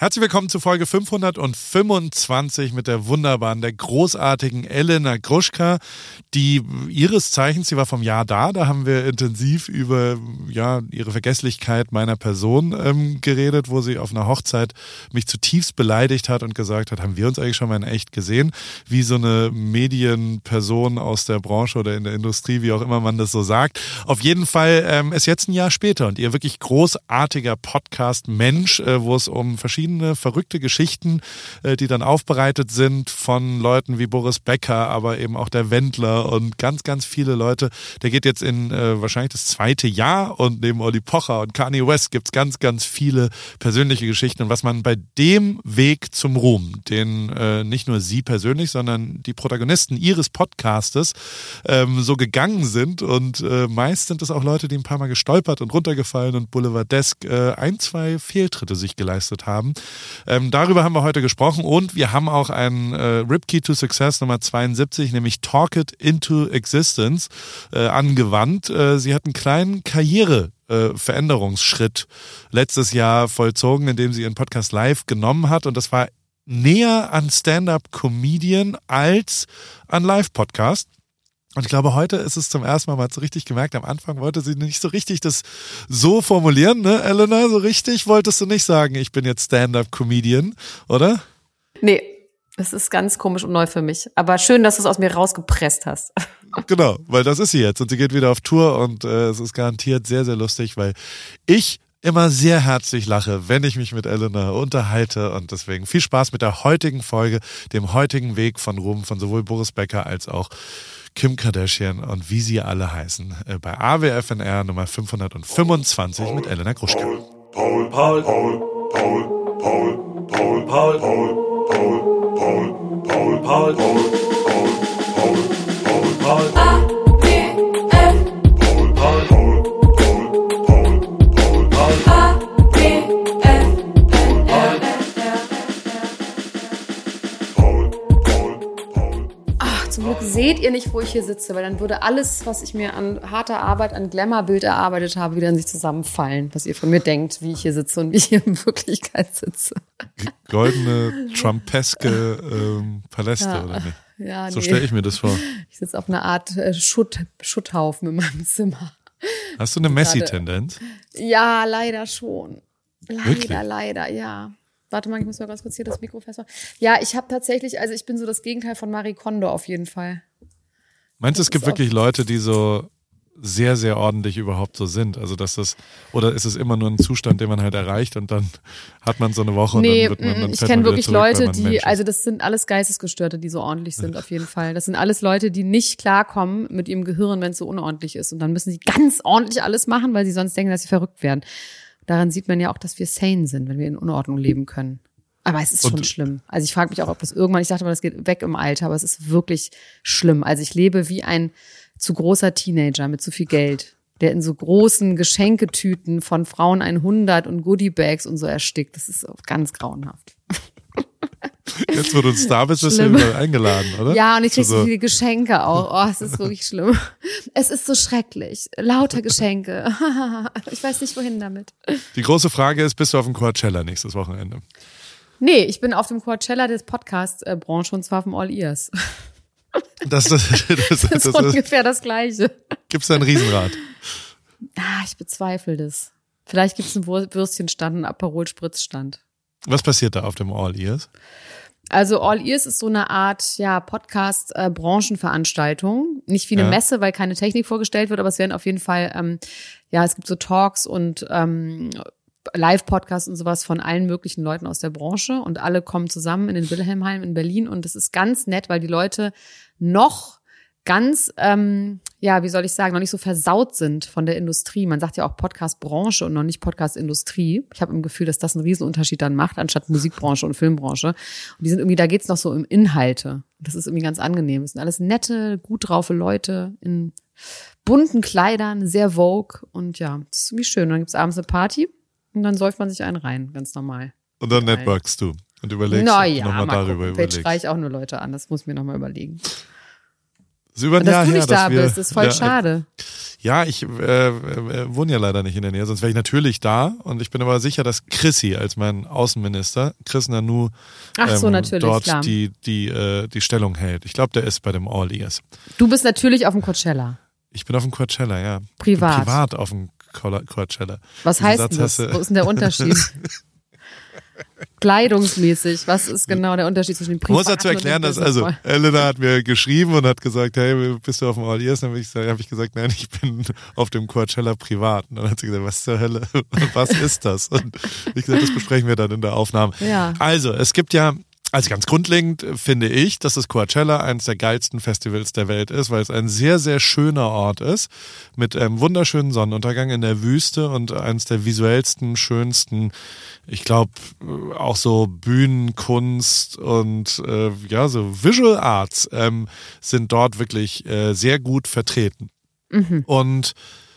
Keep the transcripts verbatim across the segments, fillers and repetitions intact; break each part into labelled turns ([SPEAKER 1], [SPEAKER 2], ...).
[SPEAKER 1] Herzlich willkommen zu Folge fünfhundertfünfundzwanzig mit der wunderbaren, der großartigen Elena Gruschka, die ihres Zeichens, sie war vom Jahr da, da haben wir intensiv über ja ihre Vergesslichkeit meiner Person ähm, geredet, wo sie auf einer Hochzeit mich zutiefst beleidigt hat und gesagt hat, haben wir uns eigentlich schon mal in echt gesehen, wie so eine Medienperson aus der Branche oder in der Industrie, wie auch immer man das so sagt. Auf jeden Fall ähm, ist jetzt ein Jahr später und ihr wirklich großartiger Podcast Mensch, äh, wo es um verschiedene verrückte Geschichten, äh, die dann aufbereitet sind von Leuten wie Boris Becker, aber eben auch der Wendler und ganz, ganz viele Leute. Der geht jetzt in äh, wahrscheinlich das zweite Jahr und neben Olli Pocher und Kanye West gibt's ganz, ganz viele persönliche Geschichten und was man bei dem Weg zum Ruhm, den äh, nicht nur Sie persönlich, sondern die Protagonisten Ihres Podcastes ähm, so gegangen sind und äh, meist sind es auch Leute, die ein paar Mal gestolpert und runtergefallen und boulevardesk äh, ein, zwei Fehltritte sich geleistet haben. Ähm, darüber haben wir heute gesprochen und wir haben auch einen äh, Ripkey to Success Nummer zweiundsiebzig, nämlich Talk It Into Existence, äh, angewandt. Äh, sie hat einen kleinen Karriere äh, Veränderungsschritt letztes Jahr vollzogen, indem sie ihren Podcast live genommen hat und das war näher an Stand-Up-Comedian als an Live-Podcast. Und ich glaube, heute ist es zum ersten Mal mal so richtig gemerkt, am Anfang wollte sie nicht so richtig das so formulieren, ne, Elena? So richtig wolltest du nicht sagen, ich bin jetzt Stand-Up-Comedian, oder?
[SPEAKER 2] Nee, das ist ganz komisch und neu für mich. Aber schön, dass du es aus mir rausgepresst hast.
[SPEAKER 1] Genau, weil das ist sie jetzt und sie geht wieder auf Tour und äh, es ist garantiert sehr, sehr lustig, weil ich immer sehr herzlich lache, wenn ich mich mit Elena unterhalte und deswegen viel Spaß mit der heutigen Folge, dem heutigen Weg von Ruhm von sowohl Boris Becker als auch Kim Kardashian und wie sie alle heißen, bei A W F N R Nummer fünfhundertfünfundzwanzig mit Elena Gruschka.
[SPEAKER 3] Paul, Paul, Paul, Paul, Paul, Paul, Paul, Paul, Paul, Paul, Paul, Paul, Paul, Paul, Paul, Paul, Paul.
[SPEAKER 2] Seht ihr nicht, wo ich hier sitze, weil dann würde alles, was ich mir an harter Arbeit, an Glamour-Bild erarbeitet habe, wieder in sich zusammenfallen, was ihr von mir denkt, wie ich hier sitze und wie ich hier in Wirklichkeit sitze.
[SPEAKER 1] Goldene, trumpeske ähm, Paläste,
[SPEAKER 2] ja,
[SPEAKER 1] oder nicht?
[SPEAKER 2] Ja,
[SPEAKER 1] so
[SPEAKER 2] nee.
[SPEAKER 1] stelle ich mir das vor.
[SPEAKER 2] Ich sitze auf einer Art äh, Schutt, Schutthaufen in meinem Zimmer.
[SPEAKER 1] Hast du eine Messi-Tendenz?
[SPEAKER 2] Ja, leider schon. Leider,
[SPEAKER 1] Wirklich?
[SPEAKER 2] leider, ja. Warte mal, ich muss mal ganz kurz hier das Mikro festmachen. Ja, ich habe tatsächlich, also ich bin so das Gegenteil von Marie Kondo auf jeden Fall.
[SPEAKER 1] Meinst du,
[SPEAKER 2] Das
[SPEAKER 1] es gibt
[SPEAKER 2] ist
[SPEAKER 1] wirklich Leute, die so sehr, sehr ordentlich überhaupt so sind? Also dass das, oder ist es immer nur ein Zustand, den man halt erreicht und dann hat man so eine Woche
[SPEAKER 2] nee,
[SPEAKER 1] und dann wird man dann
[SPEAKER 2] ich
[SPEAKER 1] fällt
[SPEAKER 2] kenne
[SPEAKER 1] man wieder
[SPEAKER 2] wirklich
[SPEAKER 1] zurück, weil
[SPEAKER 2] Leute,
[SPEAKER 1] man
[SPEAKER 2] die,
[SPEAKER 1] Mensch ist.
[SPEAKER 2] also das sind alles Geistesgestörte, die so ordentlich sind auf jeden Fall. Das sind alles Leute, die nicht klarkommen mit ihrem Gehirn, wenn es so unordentlich ist. Und dann müssen sie ganz ordentlich alles machen, weil sie sonst denken, dass sie verrückt werden. Daran sieht man ja auch, dass wir sane sind, wenn wir in Unordnung leben können. Aber es ist schon
[SPEAKER 1] Und,
[SPEAKER 2] schlimm. Also ich frage mich auch, ob das irgendwann, ich dachte mal, das geht weg im Alter, aber es ist wirklich schlimm. Also ich lebe wie ein zu großer Teenager mit zu viel Geld, der in so großen Geschenketüten von Frauen hundert und Goodiebags und so erstickt. Das ist ganz grauenhaft.
[SPEAKER 1] Jetzt, wo du ein Star bist, bist du überall eingeladen, oder?
[SPEAKER 2] Ja, und ich krieg so
[SPEAKER 1] Also,
[SPEAKER 2] viele Geschenke auch. Oh, es ist wirklich schlimm. Es ist so schrecklich. Lauter Geschenke. Ich weiß nicht, wohin damit.
[SPEAKER 1] die große Frage ist, bist du auf dem Coachella nächstes Wochenende?
[SPEAKER 2] Nee, ich bin auf dem Coachella des Podcast-Branche und zwar auf dem All Ears.
[SPEAKER 1] Das, das, das, das,
[SPEAKER 2] Das ist
[SPEAKER 1] das,
[SPEAKER 2] ungefähr das Gleiche.
[SPEAKER 1] gibt's da ein Riesenrad?
[SPEAKER 2] Ah, ich bezweifle das. Vielleicht gibt es einen Würstchenstand, einen Aperol-Spritzstand.
[SPEAKER 1] Was passiert da auf dem All Ears?
[SPEAKER 2] Also All Ears ist so eine Art ja Podcast-Branchenveranstaltung. Nicht wie eine
[SPEAKER 1] Ja.
[SPEAKER 2] Messe, weil keine Technik vorgestellt wird, aber es werden auf jeden Fall, ähm, ja, es gibt so Talks und ähm, Live-Podcasts und sowas von allen möglichen Leuten aus der Branche und alle kommen zusammen in den Wilhelmheim in Berlin und das ist ganz nett, weil die Leute noch ganz, ähm, ja, wie soll ich sagen, noch nicht so versaut sind von der Industrie. Man sagt ja auch Podcast-Branche und noch nicht Podcast-Industrie. Ich habe im Gefühl, dass das einen Riesenunterschied dann macht, anstatt Musikbranche und Filmbranche. Und die sind irgendwie, da geht's noch so um Inhalte. Das ist irgendwie ganz angenehm. Das sind alles nette, gut draufe Leute in bunten Kleidern, sehr vogue und ja, das ist irgendwie schön. Und dann gibt's abends eine Party und dann säuft man sich einen rein, ganz normal.
[SPEAKER 1] Und dann
[SPEAKER 2] Geil.
[SPEAKER 1] networkst du und überlegst
[SPEAKER 2] Na ja,
[SPEAKER 1] nochmal
[SPEAKER 2] mal
[SPEAKER 1] darüber
[SPEAKER 2] gucken. Vielleicht
[SPEAKER 1] überlegst.
[SPEAKER 2] schreie ich auch nur Leute an, das muss ich mir nochmal überlegen.
[SPEAKER 1] Das ist über ein
[SPEAKER 2] Und dass
[SPEAKER 1] Jahr
[SPEAKER 2] du
[SPEAKER 1] her,
[SPEAKER 2] nicht da
[SPEAKER 1] dass wir,
[SPEAKER 2] bist, ist voll
[SPEAKER 1] ja,
[SPEAKER 2] schade.
[SPEAKER 1] Ja, ich äh, äh, wohne ja leider nicht in der Nähe, sonst wäre ich natürlich da. Und ich bin aber sicher, dass Chrissy als mein Außenminister, Chris Nanu,
[SPEAKER 2] Ach so,
[SPEAKER 1] ähm,
[SPEAKER 2] natürlich,
[SPEAKER 1] dort
[SPEAKER 2] klar.
[SPEAKER 1] die die äh, die Stellung hält. Ich glaube, der ist bei dem All Ears.
[SPEAKER 2] Du bist natürlich auf dem Coachella.
[SPEAKER 1] Ich bin auf dem Coachella, ja.
[SPEAKER 2] Privat.
[SPEAKER 1] Bin privat auf dem Coachella.
[SPEAKER 2] Was
[SPEAKER 1] Diesen
[SPEAKER 2] heißt
[SPEAKER 1] Satz
[SPEAKER 2] denn das?
[SPEAKER 1] hast du-
[SPEAKER 2] Wo ist denn der Unterschied? Kleidungsmäßig, was ist genau der Unterschied zwischen dem
[SPEAKER 1] Ich
[SPEAKER 2] Privaten
[SPEAKER 1] muss dazu erklären,
[SPEAKER 2] und dem
[SPEAKER 1] dass, also,
[SPEAKER 2] Business?
[SPEAKER 1] Elena hat mir geschrieben und hat gesagt, hey, bist du auf dem All Ears? Dann habe ich, hab ich gesagt, nein, ich bin auf dem Coachella privat. Und dann hat sie gesagt, was zur Hölle, was ist das? Und ich gesagt, das besprechen wir dann in der Aufnahme.
[SPEAKER 2] Ja.
[SPEAKER 1] Also, es gibt ja, also ganz grundlegend finde ich, dass das Coachella eines der geilsten Festivals der Welt ist, weil es ein sehr, sehr schöner Ort ist, mit einem wunderschönen Sonnenuntergang in der Wüste und eines der visuellsten, schönsten, ich glaube, auch so Bühnenkunst und äh, ja, so Visual Arts ähm, sind dort wirklich äh, sehr gut vertreten.
[SPEAKER 2] Mhm.
[SPEAKER 1] Und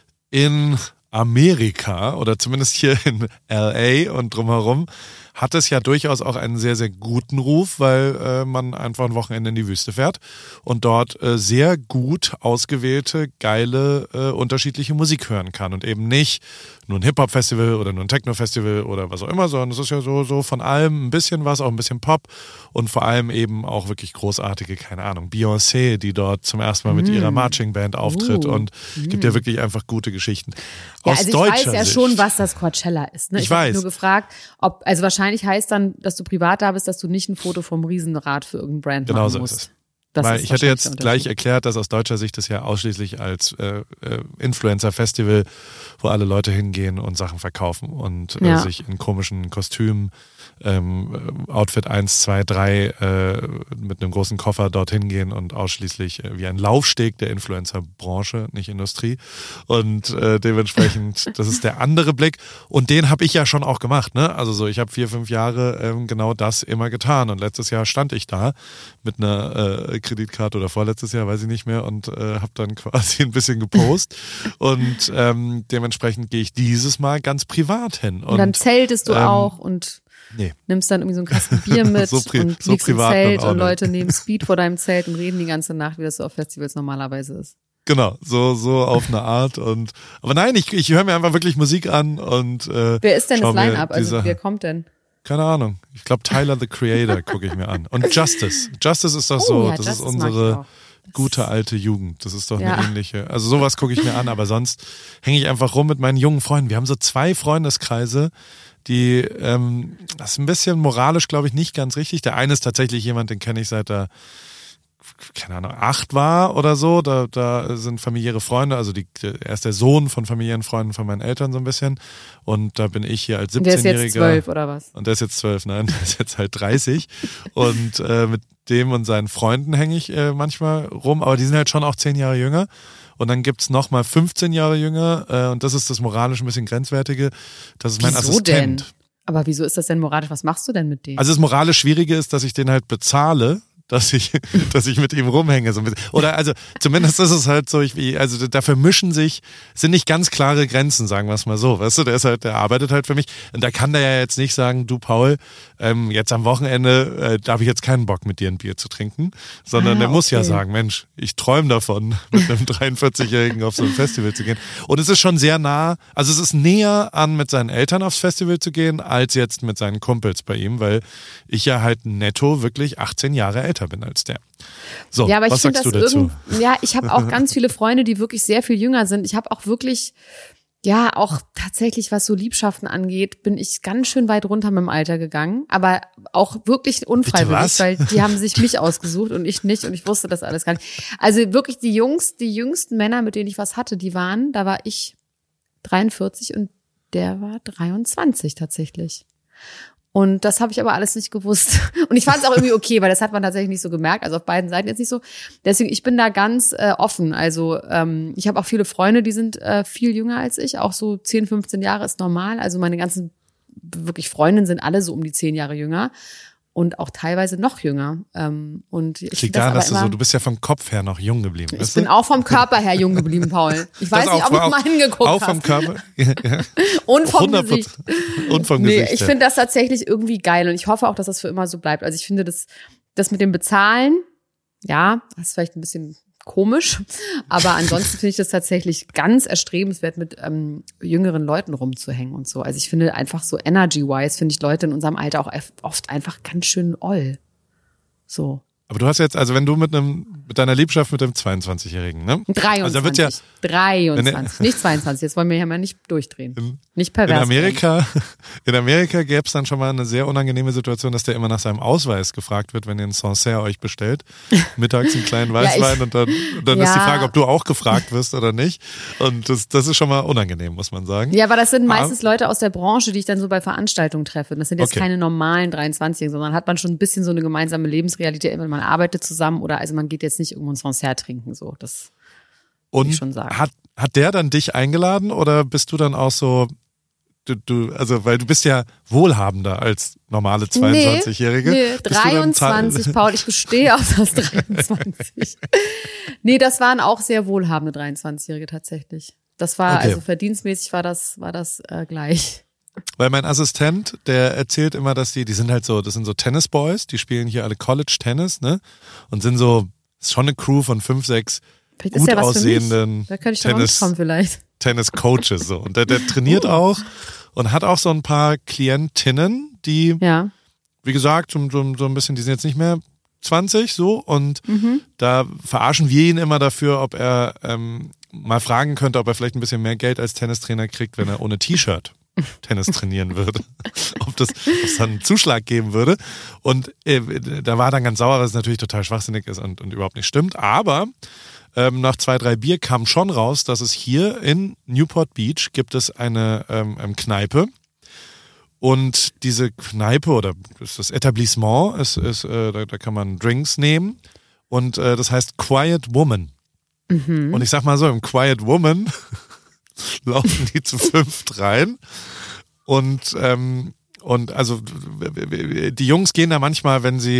[SPEAKER 1] in Amerika oder zumindest hier in L A und drumherum hat es ja durchaus auch einen sehr, sehr guten Ruf, weil äh, man einfach ein Wochenende in die Wüste fährt und dort äh, sehr gut ausgewählte, geile, äh, unterschiedliche Musik hören kann und eben nicht nur ein Hip-Hop-Festival oder nur ein Techno-Festival oder was auch immer, sondern es ist ja so, so von allem ein bisschen was, auch ein bisschen Pop und vor allem eben auch wirklich großartige, keine Ahnung, Beyoncé, die dort zum ersten Mal mit
[SPEAKER 2] Mm.
[SPEAKER 1] ihrer Marching-Band auftritt
[SPEAKER 2] Uh.
[SPEAKER 1] und gibt ja wirklich einfach gute Geschichten.
[SPEAKER 2] Ja,
[SPEAKER 1] Aus
[SPEAKER 2] also ich
[SPEAKER 1] deutscher
[SPEAKER 2] weiß ja
[SPEAKER 1] Sicht,
[SPEAKER 2] schon, was das Coachella ist. Ne?
[SPEAKER 1] Ich
[SPEAKER 2] Ich, habe
[SPEAKER 1] weiß.
[SPEAKER 2] nur gefragt, ob, also wahrscheinlich heißt dann, dass du privat da bist, dass du nicht ein Foto vom Riesenrad für irgendein Brand
[SPEAKER 1] Genau
[SPEAKER 2] machen
[SPEAKER 1] so
[SPEAKER 2] musst.
[SPEAKER 1] ist es.
[SPEAKER 2] Das
[SPEAKER 1] Weil
[SPEAKER 2] ist
[SPEAKER 1] ich hatte
[SPEAKER 2] wahrscheinlich
[SPEAKER 1] jetzt
[SPEAKER 2] der
[SPEAKER 1] gleich
[SPEAKER 2] Unterschied.
[SPEAKER 1] erklärt, dass aus deutscher Sicht das ja ausschließlich als äh, äh, Influencer-Festival, wo alle Leute hingehen und Sachen verkaufen und äh,
[SPEAKER 2] Ja.
[SPEAKER 1] sich in komischen Kostümen, ähm, Outfit eins, zwei, drei äh, mit einem großen Koffer dorthin gehen und ausschließlich äh, wie ein Laufsteg der Influencer-Branche, nicht Industrie. Und äh, dementsprechend, das ist der andere Blick. Und den habe ich ja schon auch gemacht. Ne? Also so, ich habe vier, fünf Jahre ähm, genau das immer getan. Und letztes Jahr stand ich da mit einer äh, Kreditkarte oder vorletztes Jahr, weiß ich nicht mehr, und äh, habe dann quasi ein bisschen gepostet. und ähm, dementsprechend gehe ich dieses Mal ganz privat hin. Und,
[SPEAKER 2] Und dann zeltest du
[SPEAKER 1] ähm,
[SPEAKER 2] auch und
[SPEAKER 1] nee.
[SPEAKER 2] nimmst dann irgendwie so einen Kasten Bier mit
[SPEAKER 1] So pri-
[SPEAKER 2] und
[SPEAKER 1] so
[SPEAKER 2] liegst im
[SPEAKER 1] privat
[SPEAKER 2] Zelt
[SPEAKER 1] dann auch
[SPEAKER 2] und
[SPEAKER 1] nicht.
[SPEAKER 2] Leute nehmen Speed vor deinem Zelt und reden die ganze Nacht, wie das so auf Festivals normalerweise ist.
[SPEAKER 1] Genau, so so auf eine Art. Und aber nein, ich, ich höre mir einfach wirklich Musik an und äh,
[SPEAKER 2] Wer ist denn
[SPEAKER 1] schau
[SPEAKER 2] das
[SPEAKER 1] mir
[SPEAKER 2] Line-Up?
[SPEAKER 1] die
[SPEAKER 2] Also
[SPEAKER 1] Sachen-
[SPEAKER 2] wer kommt denn?
[SPEAKER 1] Keine Ahnung. Ich glaube, Tyler the Creator gucke ich mir an. Und Justice. Justice ist doch
[SPEAKER 2] Oh,
[SPEAKER 1] so,
[SPEAKER 2] ja,
[SPEAKER 1] das
[SPEAKER 2] Justice
[SPEAKER 1] ist
[SPEAKER 2] mag ich
[SPEAKER 1] unsere
[SPEAKER 2] auch.
[SPEAKER 1] gute alte Jugend. Das ist doch
[SPEAKER 2] Ja.
[SPEAKER 1] eine ähnliche. Also sowas gucke ich mir an, aber sonst hänge ich einfach rum mit meinen jungen Freunden. Wir haben so zwei Freundeskreise, die, ähm, das ist ein bisschen moralisch, glaube ich, nicht ganz richtig. Der eine ist tatsächlich jemand, den kenne ich seit er, keine Ahnung, acht war oder so. Da, da sind familiäre Freunde, also die, er ist der Sohn von Familienfreunden von meinen Eltern so ein bisschen. Und da bin ich hier als
[SPEAKER 2] Und der ist
[SPEAKER 1] siebzehnjähriger.
[SPEAKER 2] jetzt zwölf oder was?
[SPEAKER 1] Und der ist jetzt zwölf, nein, der ist jetzt halt dreißig. Und äh, mit dem und seinen Freunden hänge ich äh, manchmal rum, aber die sind halt schon auch zehn Jahre jünger. Und dann gibt's noch mal fünfzehn Jahre jünger äh, und das ist das moralisch ein bisschen grenzwertige. Das ist mein
[SPEAKER 2] Wieso
[SPEAKER 1] Assistent.
[SPEAKER 2] denn? Aber wieso ist das denn moralisch? Was machst du denn mit denen?
[SPEAKER 1] Also das moralisch Schwierige ist, dass ich den halt bezahle, dass ich, dass ich mit ihm rumhänge. So ein bisschen. Oder also zumindest ist es halt so, ich, wie- also da vermischen sich, sind nicht ganz klare Grenzen, sagen wir es mal so. Weißt du, der ist halt, der arbeitet halt für mich. Und da kann der ja jetzt nicht sagen, du Paul, ähm, jetzt am Wochenende äh, da habe ich jetzt keinen Bock mit dir ein Bier zu trinken, sondern
[SPEAKER 2] Ah,
[SPEAKER 1] der muss ja
[SPEAKER 2] okay.
[SPEAKER 1] sagen, Mensch, ich träume davon, mit einem dreiundvierzigjährigen auf so ein Festival zu gehen. Und es ist schon sehr nah, also es ist näher an, mit seinen Eltern aufs Festival zu gehen, als jetzt mit seinen Kumpels bei ihm, weil ich ja halt netto wirklich achtzehn Jahre älter bin als der. So,
[SPEAKER 2] Ja, aber ich
[SPEAKER 1] was
[SPEAKER 2] finde
[SPEAKER 1] sagst
[SPEAKER 2] das
[SPEAKER 1] du dazu?
[SPEAKER 2] irgend, ja, ich habe auch ganz viele Freunde, die wirklich sehr viel jünger sind. Ich habe auch wirklich, ja, auch tatsächlich, was so Liebschaften angeht, bin ich ganz schön weit runter mit dem Alter gegangen, aber auch wirklich unfreiwillig,
[SPEAKER 1] was?
[SPEAKER 2] weil die haben sich mich ausgesucht und ich nicht und ich wusste das alles gar nicht. Also wirklich die Jungs, die jüngsten Männer, mit denen ich was hatte, die waren, da war ich dreiundvierzig und der war dreiundzwanzig tatsächlich. Und das habe ich aber alles nicht gewusst. Und ich fand es auch irgendwie okay, weil das hat man tatsächlich nicht so gemerkt. Also auf beiden Seiten jetzt nicht so. Deswegen, ich bin da ganz äh, offen. Also ähm, ich habe auch viele Freunde, die sind äh, viel jünger als ich. Auch so zehn, fünfzehn Jahre ist normal. Also meine ganzen wirklich Freundinnen sind alle so um die zehn Jahre jünger. Und auch teilweise noch jünger. Ähm, und ich
[SPEAKER 1] Das
[SPEAKER 2] find
[SPEAKER 1] liegt daran,
[SPEAKER 2] aber
[SPEAKER 1] dass du so,
[SPEAKER 2] immer-
[SPEAKER 1] du bist ja vom Kopf her noch jung geblieben.
[SPEAKER 2] Ich
[SPEAKER 1] weißt
[SPEAKER 2] bin
[SPEAKER 1] du?
[SPEAKER 2] auch vom Körper her jung geblieben, Paul. Ich weiß
[SPEAKER 1] Das
[SPEAKER 2] nicht,
[SPEAKER 1] auch-
[SPEAKER 2] ob du
[SPEAKER 1] auch-
[SPEAKER 2] mal hingeguckt
[SPEAKER 1] Auch
[SPEAKER 2] hast.
[SPEAKER 1] vom Körper. Ja, ja.
[SPEAKER 2] Und vom
[SPEAKER 1] hundert
[SPEAKER 2] Gesicht.
[SPEAKER 1] Prozent. Und vom
[SPEAKER 2] Nee,
[SPEAKER 1] Gesicht.
[SPEAKER 2] ich
[SPEAKER 1] ja.
[SPEAKER 2] finde das tatsächlich irgendwie geil und ich hoffe auch, dass das für immer so bleibt. Also ich finde das, das mit dem Bezahlen, ja, das ist vielleicht ein bisschen komisch. Aber ansonsten finde ich das tatsächlich ganz erstrebenswert, mit ähm, jüngeren Leuten rumzuhängen und so. Also ich finde einfach so energy-wise, finde ich Leute in unserem Alter auch oft einfach ganz schön oll. So.
[SPEAKER 1] Aber du hast jetzt, also wenn du mit einem, mit deiner Liebschaft mit dem zweiundzwanzigjährigen, ne?
[SPEAKER 2] dreiundzwanzig.
[SPEAKER 1] Also da wird ja,
[SPEAKER 2] dreiundzwanzig, nicht zweiundzwanzig. Jetzt wollen wir ja mal nicht durchdrehen.
[SPEAKER 1] In,
[SPEAKER 2] nicht pervers.
[SPEAKER 1] In Amerika, in Amerika gäbe es dann schon mal eine sehr unangenehme Situation, dass der immer nach seinem Ausweis gefragt wird, wenn ihr einen Sancerre euch bestellt. Mittags einen kleinen Weißwein ja, ich, und dann, und dann ja. ist die Frage, ob du auch gefragt wirst oder nicht. Und das, das ist schon mal unangenehm, muss man sagen.
[SPEAKER 2] Ja, aber das sind meistens aber, Leute aus der Branche, die ich dann so bei Veranstaltungen treffe. Das sind jetzt okay. keine normalen dreiundzwanzigjährigen, sondern hat man schon ein bisschen so eine gemeinsame Lebensrealität, wenn man arbeitet zusammen oder also man geht jetzt nicht irgendwo ein Sancerre trinken, so. Das
[SPEAKER 1] und
[SPEAKER 2] ich schon sagen.
[SPEAKER 1] Hat, hat der dann dich eingeladen oder bist du dann auch so, du, du, also weil du bist ja wohlhabender als normale zweiundzwanzigjährige.
[SPEAKER 2] Nee, nee dreiundzwanzig, Paul, ich bestehe auf das dreiundzwanzig. Nee, das waren auch sehr wohlhabende dreiundzwanzigjährige tatsächlich. Das war, okay. also verdienstmäßig war das, war das äh, gleich.
[SPEAKER 1] Weil mein Assistent, der erzählt immer, dass die, die sind halt so, das sind so Tennisboys, die spielen hier alle College-Tennis, ne? Und sind so, ist schon eine Crew von fünf, sechs vielleicht gut ja aussehenden
[SPEAKER 2] da könnte ich Tennis, kommen vielleicht.
[SPEAKER 1] Tennis-Coaches so. Und der, der trainiert uh. auch und hat auch so ein paar Klientinnen, die,
[SPEAKER 2] ja.
[SPEAKER 1] wie gesagt, so, so, so ein bisschen, die sind jetzt nicht mehr zwanzig so und mhm. da verarschen wir ihn immer dafür, ob er ähm, mal fragen könnte, ob er vielleicht ein bisschen mehr Geld als Tennistrainer kriegt, wenn er ohne T-Shirt Tennis trainieren würde. ob, das, ob es dann einen Zuschlag geben würde. Und äh, da war dann ganz sauer, dass es natürlich total schwachsinnig ist und, und überhaupt nicht stimmt. Aber ähm, nach zwei, drei Bier kam schon raus, dass es hier in Newport Beach gibt es eine ähm, ähm, Kneipe. Und diese Kneipe oder das Etablissement, ist, ist, äh, da, da kann man Drinks nehmen. Und äh, das heißt Quiet Woman. Mhm. Und ich sag mal so, im Quiet Woman laufen die zu fünft rein und ähm, und also die Jungs gehen da manchmal, wenn sie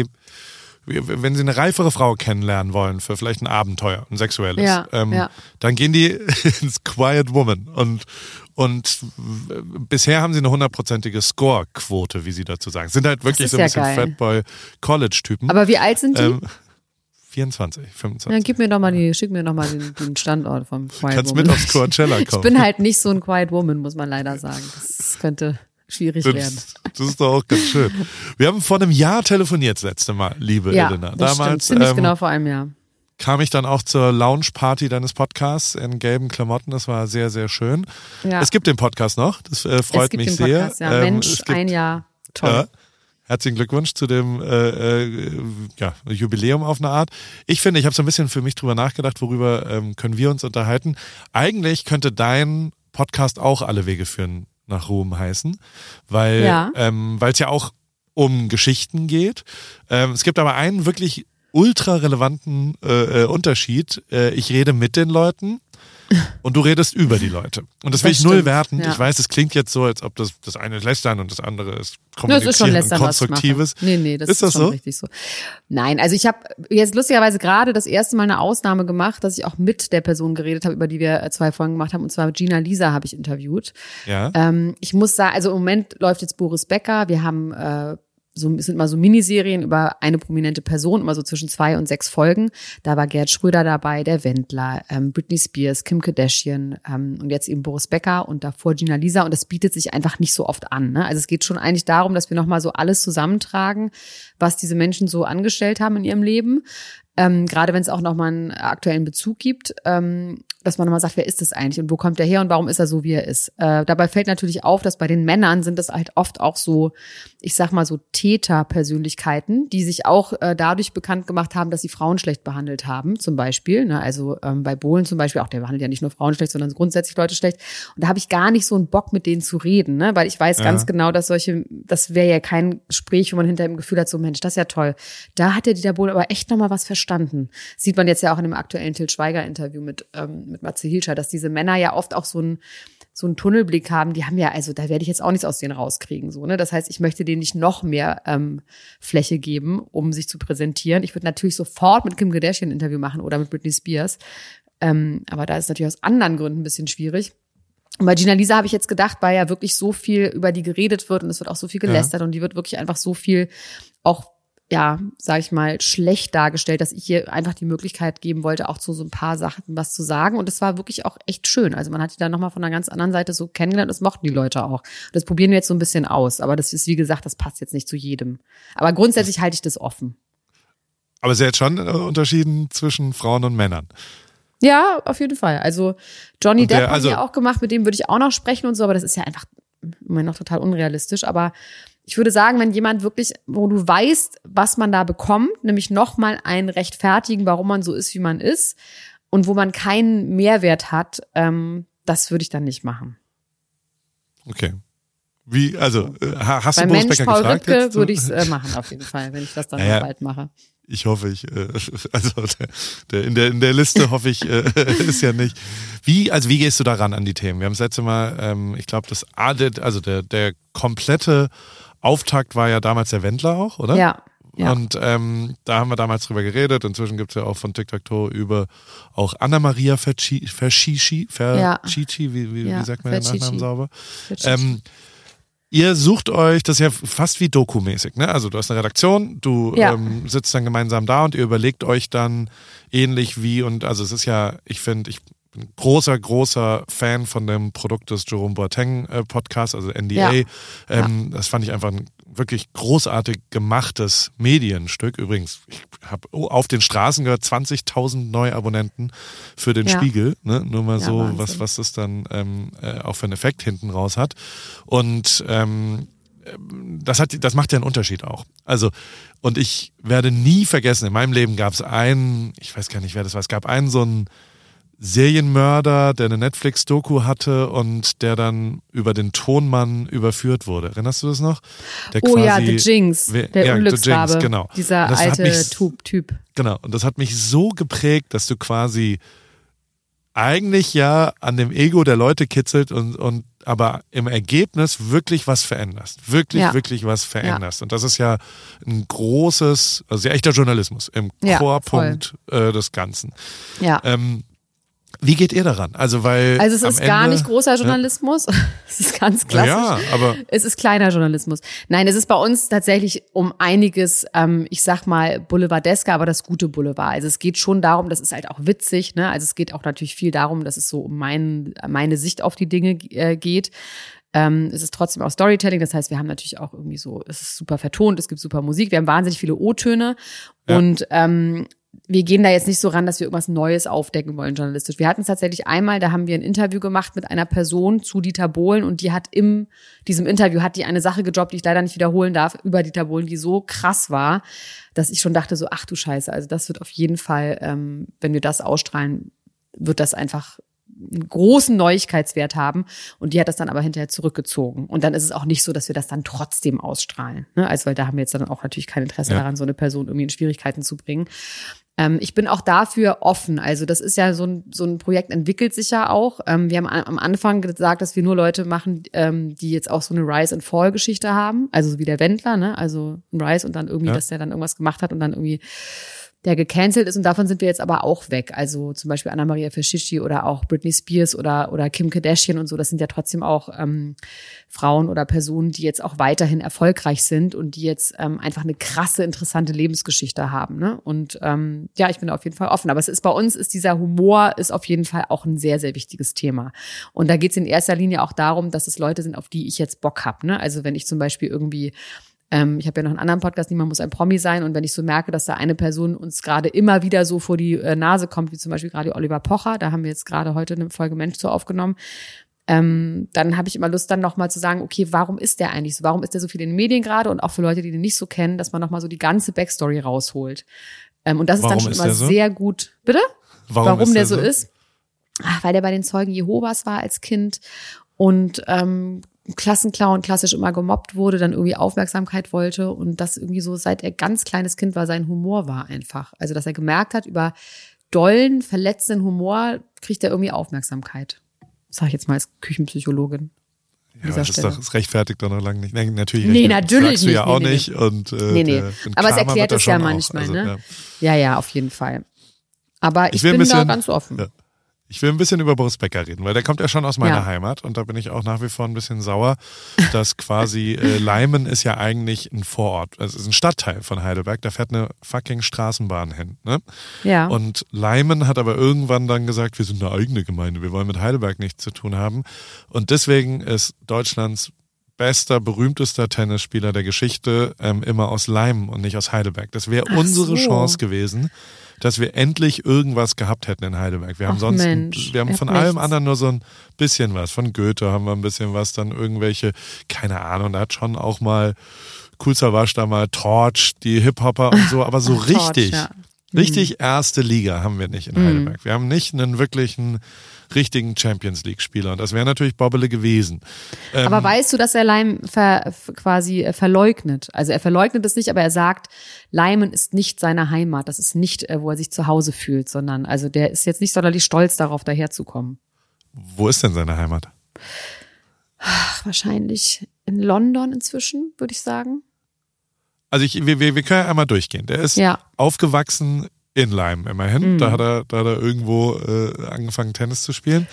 [SPEAKER 1] wenn sie eine reifere Frau kennenlernen wollen für vielleicht ein Abenteuer, ein sexuelles,
[SPEAKER 2] ja,
[SPEAKER 1] ähm,
[SPEAKER 2] ja.
[SPEAKER 1] dann gehen die ins Quiet Woman und und bisher haben sie eine hundertprozentige Score-Quote, wie sie dazu sagen. Sind halt wirklich so ein
[SPEAKER 2] ja
[SPEAKER 1] bisschen Fatboy-College-Typen.
[SPEAKER 2] Aber wie alt sind die?
[SPEAKER 1] Ähm, vierundzwanzig, fünfundzwanzig.
[SPEAKER 2] Ja, gib mir doch mal die, schick mir doch mal den, den Standort vom Quiet
[SPEAKER 1] Kannst
[SPEAKER 2] Woman.
[SPEAKER 1] mit aufs Coachella kommen.
[SPEAKER 2] Ich bin halt nicht so ein Quiet Woman, muss man leider sagen. Das könnte schwierig
[SPEAKER 1] das,
[SPEAKER 2] werden.
[SPEAKER 1] Das ist doch auch ganz schön. Wir haben vor einem Jahr telefoniert das letzte Mal, liebe
[SPEAKER 2] ja,
[SPEAKER 1] Elena.
[SPEAKER 2] Das
[SPEAKER 1] Damals
[SPEAKER 2] stimmt. Ziemlich
[SPEAKER 1] ähm,
[SPEAKER 2] genau vor einem Jahr.
[SPEAKER 1] Kam ich dann auch zur Lounge-Party deines Podcasts in gelben Klamotten. Das war sehr, sehr schön.
[SPEAKER 2] Ja.
[SPEAKER 1] Es gibt den Podcast noch. Das äh, freut
[SPEAKER 2] es gibt
[SPEAKER 1] mich
[SPEAKER 2] den Podcast,
[SPEAKER 1] sehr.
[SPEAKER 2] Ja.
[SPEAKER 1] Ähm,
[SPEAKER 2] Mensch,
[SPEAKER 1] gibt,
[SPEAKER 2] ein Jahr. Toll.
[SPEAKER 1] Ja, herzlichen Glückwunsch zu dem äh, äh, ja, Jubiläum auf eine Art. Ich finde, ich habe so ein bisschen für mich drüber nachgedacht, worüber ähm, können wir uns unterhalten. Eigentlich könnte dein Podcast auch Alle Wege führen nach Ruhm heißen, weil
[SPEAKER 2] ja.
[SPEAKER 1] ähm, weil es ja auch um Geschichten geht. Ähm, es gibt aber einen wirklich ultra relevanten äh, Unterschied. Äh, ich rede mit den Leuten und du redest über die Leute. Und das will
[SPEAKER 2] das
[SPEAKER 1] ich null
[SPEAKER 2] stimmt,
[SPEAKER 1] werten.
[SPEAKER 2] ja.
[SPEAKER 1] Ich weiß, es klingt jetzt so, als ob das das eine ist Lästern und das andere ist
[SPEAKER 2] Das ist schon
[SPEAKER 1] Kommunizieren
[SPEAKER 2] Lästern,
[SPEAKER 1] und Konstruktives.
[SPEAKER 2] was ich mache. Nee, nee, das
[SPEAKER 1] ist,
[SPEAKER 2] ist,
[SPEAKER 1] das
[SPEAKER 2] schon
[SPEAKER 1] so?
[SPEAKER 2] richtig so. Nein, also ich habe jetzt lustigerweise gerade das erste Mal eine Ausnahme gemacht, dass ich auch mit der Person geredet habe, über die wir zwei Folgen gemacht haben. Und zwar Gina Lisa habe ich interviewt.
[SPEAKER 1] Ja.
[SPEAKER 2] Ähm, ich muss sagen, also im Moment läuft jetzt Boris Becker. Wir haben äh, So, es sind immer so Miniserien über eine prominente Person, immer so zwischen zwei und sechs Folgen. Da war Gerd Schröder dabei, der Wendler, ähm, Britney Spears, Kim Kardashian ähm, und jetzt eben Boris Becker und davor Gina Lisa. Und das bietet sich einfach nicht so oft an. Ne? Also es geht schon eigentlich darum, dass wir nochmal so alles zusammentragen, was diese Menschen so angestellt haben in ihrem Leben. Ähm, gerade wenn es auch nochmal einen aktuellen Bezug gibt, ähm, dass man nochmal sagt, wer ist das eigentlich und wo kommt der her und warum ist er so, wie er ist. Äh, dabei fällt natürlich auf, dass bei den Männern sind das halt oft auch so, ich sag mal so Täterpersönlichkeiten, die sich auch äh, dadurch bekannt gemacht haben, dass sie Frauen schlecht behandelt haben, zum Beispiel. Ne? Also ähm, bei Bohlen zum Beispiel, auch der behandelt ja nicht nur Frauen schlecht, sondern grundsätzlich Leute schlecht. Und da habe ich gar nicht so einen Bock, mit denen zu reden, ne? Weil ich weiß ja. ganz genau, dass solche, das wäre ja kein Gespräch, wo man hinterher im Gefühl hat, so Mensch, das ist ja toll. Da hat der Dieter Bohlen aber echt nochmal was verstanden. Sieht man jetzt ja auch in dem aktuellen Til Schweiger-Interview mit, ähm, mit Matze Hilscher, dass diese Männer ja oft auch so einen so einen Tunnelblick haben. Die haben ja, also da werde ich jetzt auch nichts aus denen rauskriegen. So, ne? Das heißt, ich möchte denen nicht noch mehr ähm, Fläche geben, um sich zu präsentieren. Ich würde natürlich sofort mit Kim Kardashian ein Interview machen oder mit Britney Spears. Ähm, aber da ist es natürlich aus anderen Gründen ein bisschen schwierig. Und bei Gina Lisa habe ich jetzt gedacht, weil ja wirklich so viel über die geredet wird und es wird auch so viel gelästert ja. und die wird wirklich einfach so viel auch ja, sag ich mal, schlecht dargestellt, dass ich ihr einfach die Möglichkeit geben wollte, auch zu so ein paar Sachen was zu sagen. Und das war wirklich auch echt schön. Also man hat die dann nochmal von einer ganz anderen Seite so kennengelernt. Das mochten die Leute auch. Das probieren wir jetzt so ein bisschen aus. Aber das ist, wie gesagt, das passt jetzt nicht zu jedem. Aber grundsätzlich halte ich das offen.
[SPEAKER 1] Aber es ist jetzt schon unterschieden zwischen Frauen und Männern.
[SPEAKER 2] Ja, auf jeden Fall. Also Johnny
[SPEAKER 1] Und der-
[SPEAKER 2] Depp haben
[SPEAKER 1] also-
[SPEAKER 2] wir auch gemacht, mit dem würde ich auch noch sprechen und so, aber das ist ja einfach im Moment noch total unrealistisch. Aber ich würde sagen, wenn jemand wirklich, wo du weißt, was man da bekommt, nämlich nochmal ein Rechtfertigen, warum man so ist, wie man ist, und wo man keinen Mehrwert hat, ähm, das würde ich dann nicht machen.
[SPEAKER 1] Okay. Wie, also, äh, hast
[SPEAKER 2] Bei
[SPEAKER 1] du Boris
[SPEAKER 2] Mensch
[SPEAKER 1] Becker
[SPEAKER 2] Paul
[SPEAKER 1] gefragt?
[SPEAKER 2] Ripke
[SPEAKER 1] jetzt?
[SPEAKER 2] würde ich es äh, machen, auf jeden Fall, wenn ich das dann
[SPEAKER 1] Naja.
[SPEAKER 2] noch bald mache.
[SPEAKER 1] Ich hoffe, ich, äh, also der, der, in der in der Liste hoffe ich, äh, ist ja nicht. Wie, also wie gehst du daran an die Themen? Wir haben das letzte Mal, ähm, ich glaube, das also der der komplette Auftakt war ja damals der Wendler auch, oder?
[SPEAKER 2] Ja. Ja.
[SPEAKER 1] Und ähm, da haben wir damals drüber geredet. Inzwischen gibt's ja auch von TikTok über auch Anna-Maria Verschici, Verschici, Verschici, wie, wie,
[SPEAKER 2] Ja,
[SPEAKER 1] wie sagt man den
[SPEAKER 2] Verschici.
[SPEAKER 1] Nachnamen sauber?
[SPEAKER 2] Verschici.
[SPEAKER 1] Ähm, Ihr sucht euch, das ist ja fast wie Doku-mäßig, ne? Also du hast eine Redaktion, du
[SPEAKER 2] Ja.
[SPEAKER 1] ähm, sitzt dann gemeinsam da und ihr überlegt euch dann ähnlich wie, und also es ist ja, ich finde, ich bin ein großer, großer Fan von dem Produkt des Jerome Boateng äh, Podcasts, also N D A.
[SPEAKER 2] Ja.
[SPEAKER 1] Ähm, das fand ich einfach ein wirklich großartig gemachtes Medienstück. Übrigens, ich habe auf den Straßen gehört, zwanzigtausend Neuabonnenten für den
[SPEAKER 2] Ja.
[SPEAKER 1] Spiegel. Ne? Nur mal
[SPEAKER 2] Ja,
[SPEAKER 1] so,
[SPEAKER 2] Wahnsinn.
[SPEAKER 1] was, was das dann ähm, äh, auch für einen Effekt hinten raus hat. Und ähm, das hat, das macht ja einen Unterschied auch. Also, und ich werde nie vergessen, in meinem Leben gab es einen, ich weiß gar nicht, wer das war, es gab einen so einen Serienmörder, der eine Netflix-Doku hatte und der dann über den Tonmann überführt wurde. Erinnerst du das noch? Der
[SPEAKER 2] Oh ja,
[SPEAKER 1] quasi-
[SPEAKER 2] The Jinx,
[SPEAKER 1] Wer-
[SPEAKER 2] der
[SPEAKER 1] ja, The
[SPEAKER 2] Unglücksrabe.
[SPEAKER 1] Jinx, genau.
[SPEAKER 2] Dieser
[SPEAKER 1] Und das hat
[SPEAKER 2] alte
[SPEAKER 1] mich-
[SPEAKER 2] Typ, Typ.
[SPEAKER 1] Genau, und das hat mich so geprägt, dass du quasi eigentlich ja an dem Ego der Leute kitzelt und, und aber im Ergebnis wirklich was veränderst. Wirklich,
[SPEAKER 2] Ja.
[SPEAKER 1] wirklich was veränderst. Und das ist ja ein großes, also ja echter Journalismus im
[SPEAKER 2] Ja,
[SPEAKER 1] Chorpunkt äh, des Ganzen.
[SPEAKER 2] Ja.
[SPEAKER 1] Ähm, wie geht ihr daran? Also, weil
[SPEAKER 2] Also es
[SPEAKER 1] am
[SPEAKER 2] ist gar
[SPEAKER 1] Ende,
[SPEAKER 2] nicht großer Journalismus. Es ist ganz klassisch.
[SPEAKER 1] Ja, aber
[SPEAKER 2] Es ist kleiner Journalismus. Nein, es ist bei uns tatsächlich um einiges, ähm, ich sag mal, boulevardesker, aber das gute Boulevard. Also es geht schon darum, das ist halt auch witzig, ne? Also es geht auch natürlich viel darum, dass es so um mein, meine Sicht auf die Dinge äh, geht. Ähm, es ist trotzdem auch Storytelling, das heißt, wir haben natürlich auch irgendwie so, es ist super vertont, es gibt super Musik, wir haben wahnsinnig viele O-Töne
[SPEAKER 1] Ja.
[SPEAKER 2] und ähm, wir gehen da jetzt nicht so ran, dass wir irgendwas Neues aufdecken wollen journalistisch. Wir hatten es tatsächlich einmal, da haben wir ein Interview gemacht mit einer Person zu Dieter Bohlen und die hat in diesem Interview hat die eine Sache gedroppt, die ich leider nicht wiederholen darf, über Dieter Bohlen, die so krass war, dass ich schon dachte so, ach du Scheiße, also das wird auf jeden Fall, ähm, wenn wir das ausstrahlen, wird das einfach einen großen Neuigkeitswert haben und die hat das dann aber hinterher zurückgezogen. Und dann ist es auch nicht so, dass wir das dann trotzdem ausstrahlen. Ne? Also weil da haben wir jetzt dann auch natürlich kein Interesse
[SPEAKER 1] Ja.
[SPEAKER 2] daran, so eine Person irgendwie in Schwierigkeiten zu bringen. Ähm, ich bin auch dafür offen. Also das ist ja so ein, so ein Projekt entwickelt sich ja auch. Ähm, wir haben a- am Anfang gesagt, dass wir nur Leute machen, ähm, die jetzt auch so eine Rise-and-Fall-Geschichte haben. Also so wie der Wendler, ne? Also ein Rise und dann irgendwie,
[SPEAKER 1] Ja.
[SPEAKER 2] dass der dann irgendwas gemacht hat und dann irgendwie der gecancelt ist und davon sind wir jetzt aber auch weg. Also zum Beispiel Anna-Maria Verschici oder auch Britney Spears oder oder Kim Kardashian und so, das sind ja trotzdem auch ähm, Frauen oder Personen, die jetzt auch weiterhin erfolgreich sind und die jetzt ähm, einfach eine krasse, interessante Lebensgeschichte haben. Ne? Und ähm, ja, ich bin da auf jeden Fall offen. Aber es ist bei uns, ist dieser Humor ist auf jeden Fall auch ein sehr, sehr wichtiges Thema. Und da geht es in erster Linie auch darum, dass es Leute sind, auf die ich jetzt Bock habe. Ne? Also wenn ich zum Beispiel irgendwie Ähm, ich habe ja noch einen anderen Podcast, Niemand muss ein Promi sein. Und wenn ich so merke, dass da eine Person uns gerade immer wieder so vor die äh, Nase kommt, wie zum Beispiel gerade Oliver Pocher, da haben wir jetzt gerade heute eine Folge Mensch zu aufgenommen, ähm, dann habe ich immer Lust, dann nochmal zu sagen, okay, warum ist der eigentlich so? Warum ist der so viel in den Medien gerade? Und auch für Leute, die den nicht so kennen, dass man nochmal so die ganze Backstory rausholt. Ähm, und das ist
[SPEAKER 1] Warum
[SPEAKER 2] dann schon
[SPEAKER 1] ist
[SPEAKER 2] immer
[SPEAKER 1] der so?
[SPEAKER 2] sehr gut. Bitte?
[SPEAKER 1] warum,
[SPEAKER 2] Warum
[SPEAKER 1] ist
[SPEAKER 2] der
[SPEAKER 1] der
[SPEAKER 2] so ist? Ach, weil der bei den Zeugen Jehovas war als Kind und ähm, Klassenclown klassisch immer gemobbt wurde, dann irgendwie Aufmerksamkeit wollte und das irgendwie so, seit er ganz kleines Kind war, sein Humor war einfach. Also, dass er gemerkt hat, über dollen, verletzenden Humor kriegt er irgendwie Aufmerksamkeit. Sag ich jetzt mal als Küchenpsychologin.
[SPEAKER 1] Ja,
[SPEAKER 2] dieser
[SPEAKER 1] das, ist
[SPEAKER 2] Stelle.
[SPEAKER 1] doch, das rechtfertigt doch noch lange nicht. Nein, natürlich.
[SPEAKER 2] Nee,
[SPEAKER 1] rechtfertigt-
[SPEAKER 2] natürlich
[SPEAKER 1] sagst du
[SPEAKER 2] nicht.
[SPEAKER 1] ja
[SPEAKER 2] Nee,
[SPEAKER 1] auch
[SPEAKER 2] nee,
[SPEAKER 1] nicht. Und, äh,
[SPEAKER 2] Nee, nee.
[SPEAKER 1] der- und
[SPEAKER 2] Aber es
[SPEAKER 1] Karma
[SPEAKER 2] erklärt
[SPEAKER 1] wird da
[SPEAKER 2] es ja
[SPEAKER 1] schon auch.
[SPEAKER 2] manchmal,
[SPEAKER 1] Also,
[SPEAKER 2] ne?
[SPEAKER 1] ja.
[SPEAKER 2] Ja, ja, auf jeden Fall. Aber ich,
[SPEAKER 1] Ich will ein
[SPEAKER 2] bin da
[SPEAKER 1] bisschen-
[SPEAKER 2] ganz offen.
[SPEAKER 1] Ja. Ich will ein bisschen über Boris Becker reden, weil der kommt ja schon aus meiner
[SPEAKER 2] Ja.
[SPEAKER 1] Heimat und da bin ich auch nach wie vor ein bisschen sauer, dass quasi äh, Leimen ist ja eigentlich ein Vorort, also es ist ein Stadtteil von Heidelberg, da fährt eine fucking Straßenbahn hin. Ne?
[SPEAKER 2] Ja.
[SPEAKER 1] Und Leimen hat aber irgendwann dann gesagt, wir sind eine eigene Gemeinde, wir wollen mit Heidelberg nichts zu tun haben. Und deswegen ist Deutschlands bester, berühmtester Tennisspieler der Geschichte ähm, immer aus Leimen und nicht aus Heidelberg. Das wäre
[SPEAKER 2] Ach
[SPEAKER 1] unsere
[SPEAKER 2] so.
[SPEAKER 1] Chance gewesen, dass wir endlich irgendwas gehabt hätten in Heidelberg. Wir haben
[SPEAKER 2] Ach,
[SPEAKER 1] sonst,
[SPEAKER 2] Mensch,
[SPEAKER 1] wir haben
[SPEAKER 2] ihr
[SPEAKER 1] von
[SPEAKER 2] habt
[SPEAKER 1] allem
[SPEAKER 2] nichts.
[SPEAKER 1] anderen nur so ein bisschen was. Von Goethe haben wir ein bisschen was, dann irgendwelche, keine Ahnung, da hat schon auch mal Kool Savas da mal Torch, die Hip-Hopper und so, aber so
[SPEAKER 2] Ach, Torch,
[SPEAKER 1] richtig,
[SPEAKER 2] ja.
[SPEAKER 1] richtig erste Liga haben wir nicht in
[SPEAKER 2] Mhm.
[SPEAKER 1] Heidelberg. Wir haben nicht einen wirklichen, richtigen Champions League-Spieler und das wäre natürlich Bobbele gewesen. Ähm,
[SPEAKER 2] Aber weißt du, dass er Leim ver, f- quasi äh, verleugnet? Also er verleugnet es nicht, aber er sagt, Leimen ist nicht seine Heimat. Das ist nicht, äh, wo er sich zu Hause fühlt, sondern also der ist jetzt nicht sonderlich stolz darauf, daherzukommen.
[SPEAKER 1] Wo ist denn seine Heimat?
[SPEAKER 2] Ach, wahrscheinlich in London inzwischen, würde ich sagen.
[SPEAKER 1] Also ich, wir, wir, wir können ja einmal durchgehen. Der ist
[SPEAKER 2] Ja.
[SPEAKER 1] aufgewachsen in Leim immerhin.
[SPEAKER 2] Mhm.
[SPEAKER 1] Da hat er, da hat er irgendwo äh, angefangen Tennis zu spielen.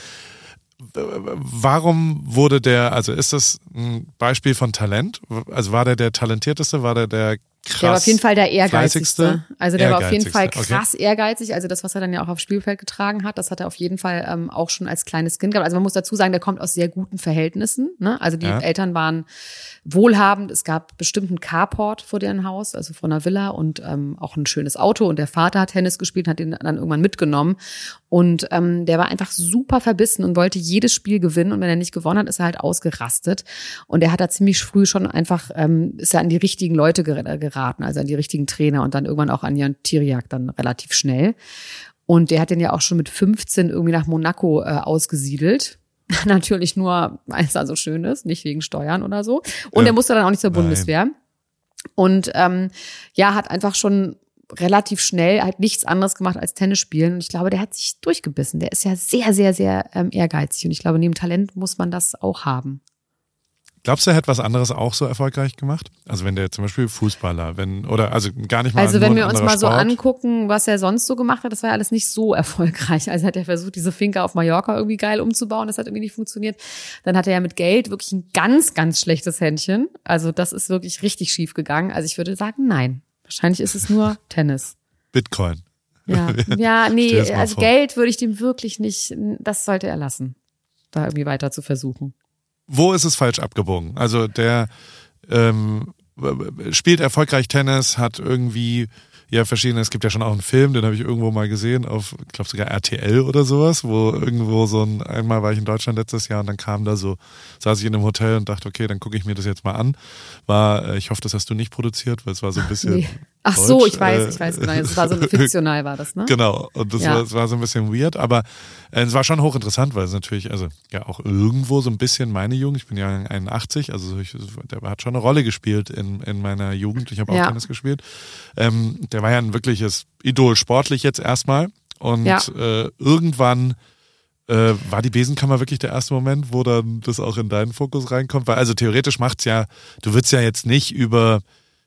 [SPEAKER 1] W- Warum wurde der, also ist das ein Beispiel von Talent? Also war der der talentierteste, war der der krass
[SPEAKER 2] Der war auf jeden Fall der ehrgeizigste.
[SPEAKER 1] fleißigste?
[SPEAKER 2] Also der war auf jeden Fall
[SPEAKER 1] Ehrgeizigste, okay.
[SPEAKER 2] krass ehrgeizig. Also das, was er dann ja auch aufs Spielfeld getragen hat, das hat er auf jeden Fall ähm, auch schon als kleines Kind gehabt. Also man muss dazu sagen, der kommt aus sehr guten Verhältnissen. Ne? Also die
[SPEAKER 1] Ja.
[SPEAKER 2] Eltern waren wohlhabend. Es gab bestimmt einen Carport vor deren Haus, also vor einer Villa und ähm, auch ein schönes Auto. Und der Vater hat Tennis gespielt, hat ihn dann irgendwann mitgenommen. Und ähm, der war einfach super verbissen und wollte jedes Spiel gewinnen. Und wenn er nicht gewonnen hat, ist er halt ausgerastet. Und er hat da ziemlich früh schon einfach, ähm, ist er an die richtigen Leute ger- geraten, also an die richtigen Trainer und dann irgendwann auch an Jan Tiriak dann relativ schnell. Und der hat den ja auch schon mit fünfzehn irgendwie nach Monaco äh, ausgesiedelt. Natürlich nur, weil es da so schön ist, nicht wegen Steuern oder so. Und
[SPEAKER 1] Ja.
[SPEAKER 2] er musste dann auch nicht zur
[SPEAKER 1] Nein.
[SPEAKER 2] Bundeswehr. Und ähm, ja, hat einfach schon relativ schnell halt nichts anderes gemacht als Tennis spielen. Und ich glaube, der hat sich durchgebissen. Der ist ja sehr, sehr, sehr ähm, ehrgeizig. Und ich glaube, neben Talent muss man das auch haben.
[SPEAKER 1] Glaubst du, er hätte was anderes auch so erfolgreich gemacht? Also wenn der zum Beispiel Fußballer, wenn, oder also gar nicht mal
[SPEAKER 2] Also
[SPEAKER 1] nur
[SPEAKER 2] wenn
[SPEAKER 1] ein
[SPEAKER 2] wir uns
[SPEAKER 1] anderer
[SPEAKER 2] mal so
[SPEAKER 1] Sport.
[SPEAKER 2] angucken, was er sonst so gemacht hat, das war ja alles nicht so erfolgreich. Also hat er versucht, diese Finca auf Mallorca irgendwie geil umzubauen, das hat irgendwie nicht funktioniert. Dann hat er ja mit Geld wirklich ein ganz, ganz schlechtes Händchen. Also das ist wirklich richtig schief gegangen. Also ich würde sagen, nein. Wahrscheinlich ist es nur Tennis.
[SPEAKER 1] Bitcoin.
[SPEAKER 2] Ja, ja,
[SPEAKER 1] Stell
[SPEAKER 2] nee,
[SPEAKER 1] dir's mal
[SPEAKER 2] also
[SPEAKER 1] vor.
[SPEAKER 2] Geld würde ich dem wirklich nicht, das sollte er lassen, da irgendwie weiter zu versuchen.
[SPEAKER 1] Wo ist es falsch abgebogen? Also der ähm, spielt erfolgreich Tennis, hat irgendwie ja verschiedene, es gibt ja schon auch einen Film, den habe ich irgendwo mal gesehen, auf, ich glaube sogar R T L oder sowas, wo irgendwo so ein, einmal war ich in Deutschland letztes Jahr und dann kam da so, saß ich in einem Hotel und dachte, okay, dann gucke ich mir das jetzt mal an. War, äh, ich hoffe, das hast du nicht produziert, weil es war so ein bisschen
[SPEAKER 2] Nee. Ach so,
[SPEAKER 1] deutsch,
[SPEAKER 2] ich weiß,
[SPEAKER 1] äh,
[SPEAKER 2] ich weiß genau, es war so eine fiktional war das, ne?
[SPEAKER 1] Genau, und das
[SPEAKER 2] Ja.
[SPEAKER 1] war, es war so ein bisschen weird, aber äh, es war schon hochinteressant, weil es natürlich, also ja auch irgendwo so ein bisschen meine Jugend, ich bin ja einundachtzig, also ich, der hat schon eine Rolle gespielt in, in meiner Jugend, ich habe auch
[SPEAKER 2] Ja.
[SPEAKER 1] Tennis gespielt. Ähm, der war ja ein wirkliches Idol, sportlich jetzt erstmal und
[SPEAKER 2] Ja.
[SPEAKER 1] äh, irgendwann äh, war die Besenkammer wirklich der erste Moment, wo dann das auch in deinen Fokus reinkommt, weil also theoretisch macht's ja, du würdest ja jetzt nicht über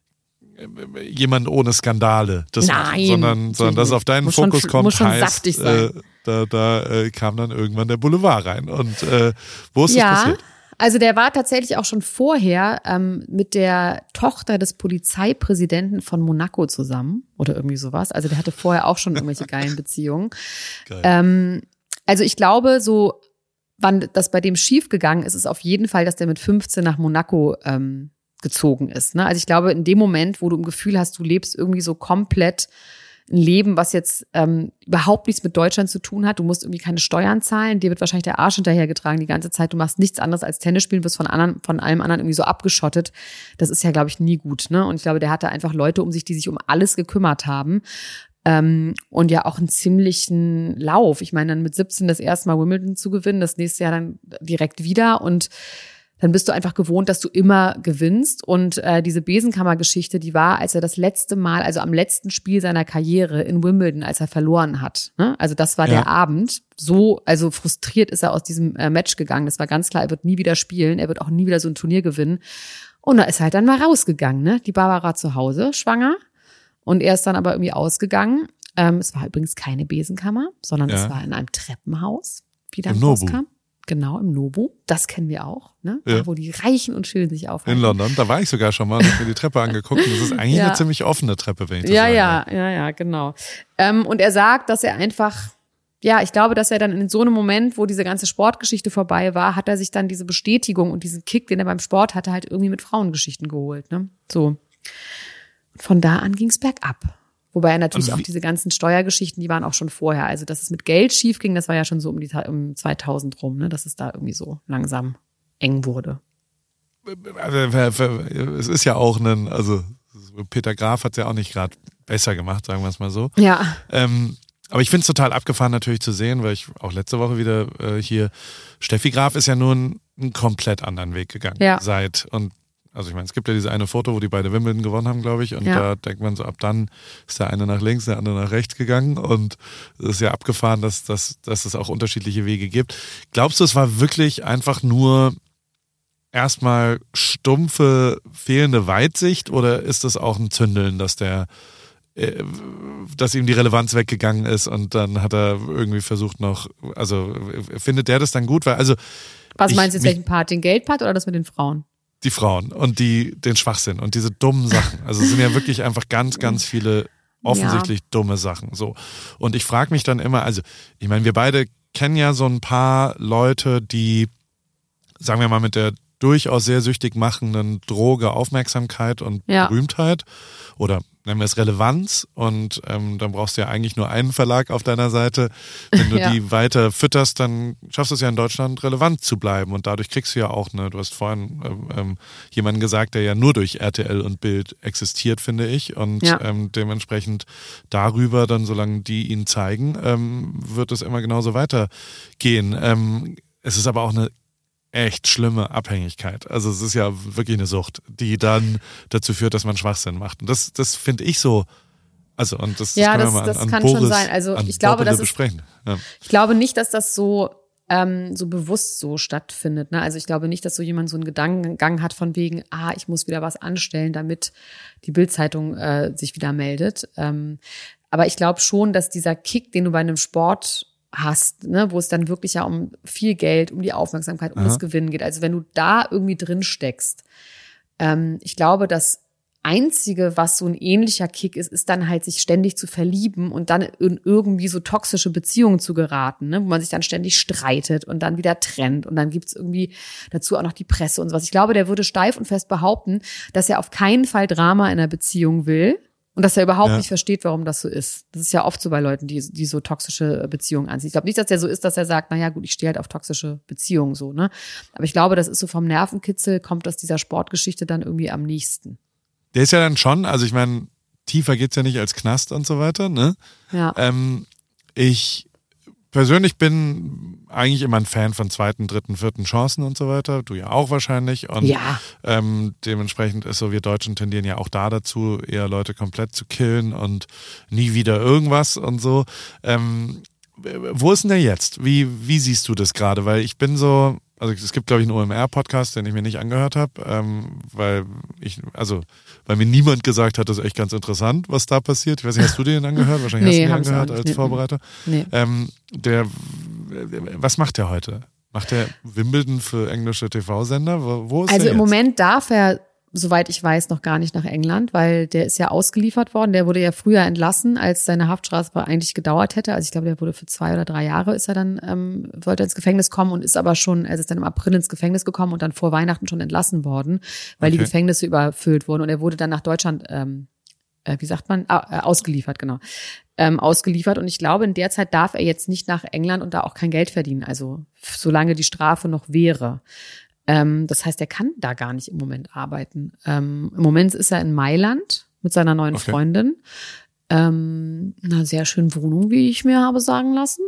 [SPEAKER 1] jemand ohne Skandale, das
[SPEAKER 2] Nein,
[SPEAKER 1] machen, sondern, sondern dass es auf deinen
[SPEAKER 2] muss schon-
[SPEAKER 1] Fokus kommt,
[SPEAKER 2] muss schon
[SPEAKER 1] heißt,
[SPEAKER 2] saftig sein.
[SPEAKER 1] äh, da, da äh, kam dann irgendwann der Boulevard rein. Und äh, wo ist
[SPEAKER 2] Ja,
[SPEAKER 1] das passiert?
[SPEAKER 2] also der war tatsächlich auch schon vorher ähm, mit der Tochter des Polizeipräsidenten von Monaco zusammen oder irgendwie sowas. Also der hatte vorher auch schon irgendwelche geilen Beziehungen.
[SPEAKER 1] Geil.
[SPEAKER 2] Ähm, also ich glaube, so wann das bei dem schief gegangen ist, ist auf jeden Fall, dass der mit fünfzehn nach Monaco ähm, gezogen ist. Ne? Also ich glaube, in dem Moment, wo du im Gefühl hast, du lebst irgendwie so komplett ein Leben, was jetzt ähm, überhaupt nichts mit Deutschland zu tun hat. Du musst irgendwie keine Steuern zahlen. Dir wird wahrscheinlich der Arsch hinterhergetragen die ganze Zeit. Du machst nichts anderes als Tennis spielen, bist von anderen, von allem anderen irgendwie so abgeschottet. Das ist ja, glaube ich, nie gut. Ne? Und ich glaube, der hatte einfach Leute um sich, die sich um alles gekümmert haben. Ähm, und ja auch einen ziemlichen Lauf. Ich meine, dann mit siebzehn das erste Mal Wimbledon zu gewinnen, das nächste Jahr dann direkt wieder und dann bist du einfach gewohnt, dass du immer gewinnst. Und äh, diese Besenkammer-Geschichte, die war, als er das letzte Mal, also am letzten Spiel seiner Karriere in Wimbledon, als er verloren hat. Ne? Also das war
[SPEAKER 1] Ja.
[SPEAKER 2] der Abend. So, also frustriert ist er aus diesem äh, Match gegangen. Das war ganz klar, er wird nie wieder spielen, er wird auch nie wieder so ein Turnier gewinnen. Und da ist er halt dann mal rausgegangen. Ne? Die Barbara zu Hause, schwanger. Und er ist dann aber irgendwie ausgegangen. Ähm, es war übrigens keine Besenkammer, sondern
[SPEAKER 1] Ja.
[SPEAKER 2] es war in einem Treppenhaus, wie dann
[SPEAKER 1] Im Nobu.
[SPEAKER 2] rauskam. Genau, im Nobu. Das kennen wir auch, ne?
[SPEAKER 1] Ja.
[SPEAKER 2] Da, wo die Reichen und Schönen sich aufhalten.
[SPEAKER 1] In London, da war ich sogar schon mal und hab mir die Treppe angeguckt. Und das ist eigentlich
[SPEAKER 2] Ja.
[SPEAKER 1] eine ziemlich offene Treppe, wenn ich das
[SPEAKER 2] Ja,
[SPEAKER 1] sagen
[SPEAKER 2] ja,
[SPEAKER 1] darf.
[SPEAKER 2] ja, ja, genau. Ähm, und er sagt, dass er einfach, ja, ich glaube, dass er dann in so einem Moment, wo diese ganze Sportgeschichte vorbei war, hat er sich dann diese Bestätigung und diesen Kick, den er beim Sport hatte, halt irgendwie mit Frauengeschichten geholt, ne? So. Von da an ging's bergab. Wobei er natürlich
[SPEAKER 1] Und
[SPEAKER 2] auch
[SPEAKER 1] wie-
[SPEAKER 2] diese ganzen Steuergeschichten, die waren auch schon vorher. Also, dass es mit Geld schief ging, das war ja schon so um die um zweitausend rum, ne? Dass es da irgendwie so langsam eng wurde.
[SPEAKER 1] Also, es ist ja auch ein, also Peter Graf hat es ja auch nicht gerade besser gemacht, sagen wir es mal so.
[SPEAKER 2] Ja.
[SPEAKER 1] Ähm, aber ich finde es total abgefahren natürlich zu sehen, weil ich auch letzte Woche wieder äh, hier, Steffi Graf ist ja nun einen komplett anderen Weg gegangen.
[SPEAKER 2] Ja.
[SPEAKER 1] Seit, und also ich meine, es gibt ja diese eine Foto, wo die beide Wimbledon gewonnen haben, glaube ich, und
[SPEAKER 2] Ja.
[SPEAKER 1] da denkt man so, ab dann ist der eine nach links, der andere nach rechts gegangen und es ist ja abgefahren, dass, dass, dass es auch unterschiedliche Wege gibt. Glaubst du, es war wirklich einfach nur erstmal stumpfe, fehlende Weitsicht oder ist das auch ein Zündeln, dass der äh, dass ihm die Relevanz weggegangen ist und dann hat er irgendwie versucht noch, also findet der das dann gut? Weil, also
[SPEAKER 2] Was
[SPEAKER 1] ich-
[SPEAKER 2] meinst du jetzt,
[SPEAKER 1] mich-
[SPEAKER 2] welchen Part? Den Geldpart oder das mit den Frauen?
[SPEAKER 1] die Frauen und die den Schwachsinn und diese dummen Sachen. Also es sind ja wirklich einfach ganz, ganz viele offensichtlich dumme Sachen. So. Und ich frage mich dann immer, also ich meine, wir beide kennen ja so ein paar Leute, die, sagen wir mal, mit der durchaus sehr süchtig machenden Droge Aufmerksamkeit und
[SPEAKER 2] Ja.
[SPEAKER 1] Berühmtheit oder nennen wir es Relevanz und ähm, dann brauchst du ja eigentlich nur einen Verlag auf deiner Seite. Wenn du
[SPEAKER 2] Ja.
[SPEAKER 1] die weiter fütterst, dann schaffst du es ja in Deutschland relevant zu bleiben und dadurch kriegst du ja auch, ne, du hast vorhin ähm, ähm, jemanden gesagt, der ja nur durch R T L und Bild existiert, finde ich und
[SPEAKER 2] Ja.
[SPEAKER 1] ähm, dementsprechend darüber dann, solange die ihn zeigen, ähm, wird es immer genauso weitergehen. Ähm, es ist aber auch eine echt schlimme Abhängigkeit. Also es ist ja wirklich eine Sucht, die dann dazu führt, dass man Schwachsinn macht. Und das, das finde ich so, also und das,
[SPEAKER 2] Ja,
[SPEAKER 1] das können
[SPEAKER 2] das-
[SPEAKER 1] wir mal
[SPEAKER 2] das
[SPEAKER 1] an, an
[SPEAKER 2] kann
[SPEAKER 1] Boris,
[SPEAKER 2] schon sein. Also
[SPEAKER 1] an
[SPEAKER 2] ich glaube,
[SPEAKER 1] Bobbele
[SPEAKER 2] das ist-
[SPEAKER 1] besprechen. Ja.
[SPEAKER 2] Ich glaube nicht, dass das so ähm, so bewusst so stattfindet. Ne? Also ich glaube nicht, dass so jemand so einen Gedankengang hat von wegen, ah, ich muss wieder was anstellen, damit die Bild-Zeitung äh, sich wieder meldet. Ähm, aber ich glaube schon, dass dieser Kick, den du bei einem Sport hast, ne, wo es dann wirklich ja um viel Geld, um die Aufmerksamkeit, um
[SPEAKER 1] Aha.
[SPEAKER 2] das Gewinnen geht. Also wenn du da irgendwie drin steckst, ähm, ich glaube, das Einzige, was so ein ähnlicher Kick ist, ist dann halt, sich ständig zu verlieben und dann in irgendwie so toxische Beziehungen zu geraten, ne, wo man sich dann ständig streitet und dann wieder trennt und dann gibt's irgendwie dazu auch noch die Presse und sowas. Ich glaube, der würde steif und fest behaupten, dass er auf keinen Fall Drama in einer Beziehung will und dass er überhaupt
[SPEAKER 1] Ja.
[SPEAKER 2] nicht versteht, warum das so ist. Das ist ja oft so bei Leuten, die, die so toxische Beziehungen anziehen. Ich glaube nicht, dass der so ist, dass er sagt, na ja, gut, ich stehe halt auf toxische Beziehungen so, ne. Aber ich glaube, das ist so vom Nervenkitzel, kommt das dieser Sportgeschichte dann irgendwie am nächsten.
[SPEAKER 1] Der ist ja dann schon, also ich meine, tiefer geht's ja nicht als Knast und so weiter, ne?
[SPEAKER 2] Ja.
[SPEAKER 1] Ähm, ich persönlich bin eigentlich immer ein Fan von zweiten, dritten, vierten Chancen und so weiter. Du ja auch wahrscheinlich. Und
[SPEAKER 2] Ja.
[SPEAKER 1] ähm, dementsprechend ist so, wir Deutschen tendieren ja auch da dazu, eher Leute komplett zu killen und nie wieder irgendwas und so. Ähm, wo ist denn der jetzt? Wie, wie siehst du das gerade? Weil ich bin so, also es gibt, glaube ich, einen O M R-Podcast, den ich mir nicht angehört habe, ähm, weil ich, also weil mir niemand gesagt hat, das ist echt ganz interessant, was da passiert. Ich weiß nicht, hast du den angehört? Wahrscheinlich
[SPEAKER 2] Nee,
[SPEAKER 1] hast
[SPEAKER 2] hab
[SPEAKER 1] du
[SPEAKER 2] ich
[SPEAKER 1] den
[SPEAKER 2] auch
[SPEAKER 1] angehört
[SPEAKER 2] nicht.
[SPEAKER 1] als
[SPEAKER 2] Nee.
[SPEAKER 1] Vorbereiter.
[SPEAKER 2] Nee.
[SPEAKER 1] Ähm, der, was macht der heute? Macht der Wimbledon für englische T V-Sender? Wo, wo ist
[SPEAKER 2] Also
[SPEAKER 1] der
[SPEAKER 2] im
[SPEAKER 1] jetzt?
[SPEAKER 2] Moment darf er, soweit ich weiß, noch gar nicht nach England, weil der ist ja ausgeliefert worden. Der wurde ja früher entlassen, als seine Haftstrafe eigentlich gedauert hätte. Also ich glaube, der wurde für zwei oder drei Jahre ist er dann, ähm, wollte ins Gefängnis kommen und ist aber schon, er ist dann im April ins Gefängnis gekommen und dann vor Weihnachten schon entlassen worden, weil die
[SPEAKER 1] Okay.
[SPEAKER 2] Gefängnisse überfüllt wurden und er wurde dann nach Deutschland, ähm, äh, wie sagt man, ah, äh, ausgeliefert, genau. Ähm, ausgeliefert und ich glaube, in der Zeit darf er jetzt nicht nach England und da auch kein Geld verdienen, also solange die Strafe noch wäre. Ähm, das heißt, er kann da gar nicht im Moment arbeiten. Ähm, im Moment ist er in Mailand mit seiner neuen
[SPEAKER 1] Okay.
[SPEAKER 2] Freundin. Ähm, in einer sehr schönen Wohnung, wie ich mir habe sagen lassen.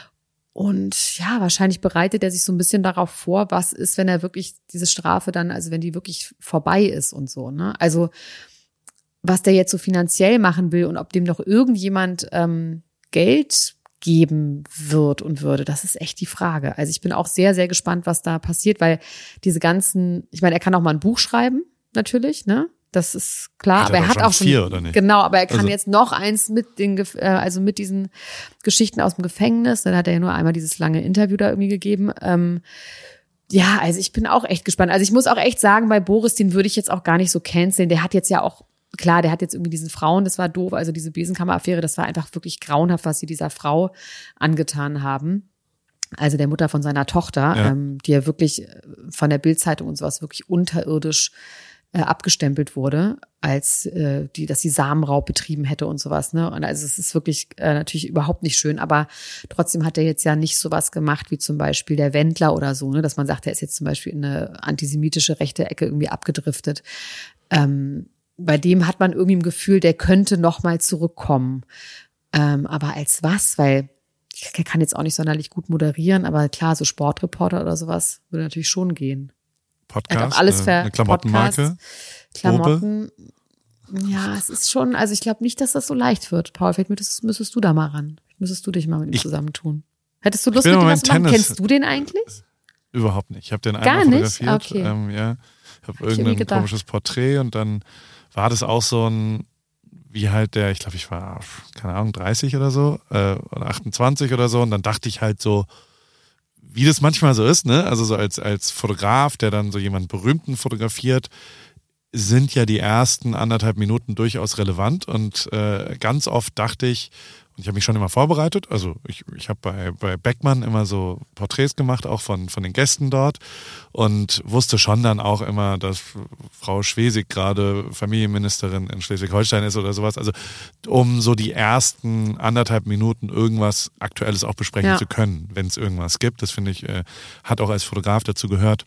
[SPEAKER 2] Und ja, wahrscheinlich bereitet er sich so ein bisschen darauf vor, was ist, wenn er wirklich diese Strafe dann, also wenn die wirklich vorbei ist und so, ne? Also was der jetzt so finanziell machen will und ob dem noch irgendjemand ähm, Geld geben wird und würde, das ist echt die Frage. Also ich bin auch sehr, sehr gespannt, was da passiert, weil diese ganzen, ich meine, er kann auch mal ein Buch schreiben, natürlich, ne? Das ist klar,
[SPEAKER 1] Hat
[SPEAKER 2] aber
[SPEAKER 1] er
[SPEAKER 2] er
[SPEAKER 1] doch
[SPEAKER 2] hat
[SPEAKER 1] schon
[SPEAKER 2] auch schon
[SPEAKER 1] vier, oder nicht?
[SPEAKER 2] Genau, aber er kann
[SPEAKER 1] Also-
[SPEAKER 2] jetzt noch eins mit den Gef- äh, also mit diesen Geschichten aus dem Gefängnis. Dann hat er ja nur einmal dieses lange Interview da irgendwie gegeben. Ähm, ja, also ich bin auch echt gespannt. Also ich muss auch echt sagen, bei Boris, den würde ich jetzt auch gar nicht so canceln. Der hat jetzt ja auch Klar, der hat jetzt irgendwie diesen Frauen, das war doof, also diese Besenkammer-Affäre, das war einfach wirklich grauenhaft, was sie dieser Frau angetan haben. Also der Mutter von seiner Tochter,
[SPEAKER 1] Ja.
[SPEAKER 2] ähm, die ja wirklich von der Bild-Zeitung und sowas wirklich unterirdisch äh, abgestempelt wurde, als äh, die, dass sie Samenraub betrieben hätte und sowas. Ne? Und also es ist wirklich äh, natürlich überhaupt nicht schön, aber trotzdem hat er jetzt ja nicht sowas gemacht wie zum Beispiel der Wendler oder so, ne? Dass man sagt, er ist jetzt zum Beispiel in eine antisemitische rechte Ecke irgendwie abgedriftet. Ähm, bei dem hat man irgendwie ein Gefühl, der könnte noch mal zurückkommen. Ähm, aber als was? Weil ich kann jetzt auch nicht sonderlich gut moderieren, aber klar, so Sportreporter oder sowas würde natürlich schon gehen. Er hat
[SPEAKER 1] Podcast,
[SPEAKER 2] auch alles
[SPEAKER 1] eine,
[SPEAKER 2] ver
[SPEAKER 1] eine Klamottenmarke.
[SPEAKER 2] Podcasts, Klamotten. Ja, es ist schon, also ich glaube nicht, dass das so leicht wird. Paul, vielleicht müsstest, müsstest du da mal ran. Müsstest du dich mal mit ihm
[SPEAKER 1] Ich-
[SPEAKER 2] zusammentun. Hättest du Lust,
[SPEAKER 1] bin
[SPEAKER 2] mit
[SPEAKER 1] im
[SPEAKER 2] ihm
[SPEAKER 1] Moment
[SPEAKER 2] was zu machen?
[SPEAKER 1] Tennis-
[SPEAKER 2] Kennst du den eigentlich?
[SPEAKER 1] Überhaupt nicht. Ich habe den
[SPEAKER 2] Gar
[SPEAKER 1] einmal
[SPEAKER 2] nicht?
[SPEAKER 1] fotografiert.
[SPEAKER 2] Okay.
[SPEAKER 1] Ähm, ja, ich habe
[SPEAKER 2] ich irgendwie
[SPEAKER 1] irgendein
[SPEAKER 2] gedacht.
[SPEAKER 1] komisches Porträt und dann war das auch so ein, wie halt der, ich glaube, ich war, keine Ahnung, dreißig oder so, äh, oder achtundzwanzig oder so und dann dachte ich halt so, wie das manchmal so ist, ne? Also so als, als Fotograf, der dann so jemanden Berühmten fotografiert, sind ja die ersten anderthalb Minuten durchaus relevant und äh, ganz oft dachte ich, und ich habe mich schon immer vorbereitet, also ich, ich habe bei, bei Beckmann immer so Porträts gemacht, auch von, von den Gästen dort und wusste schon dann auch immer, dass Frau Schwesig gerade Familienministerin in Schleswig-Holstein ist oder sowas, also um so die ersten anderthalb Minuten irgendwas Aktuelles auch besprechen
[SPEAKER 2] Ja.
[SPEAKER 1] zu können, wenn es irgendwas gibt, das finde ich, äh, hat auch als Fotograf dazu gehört,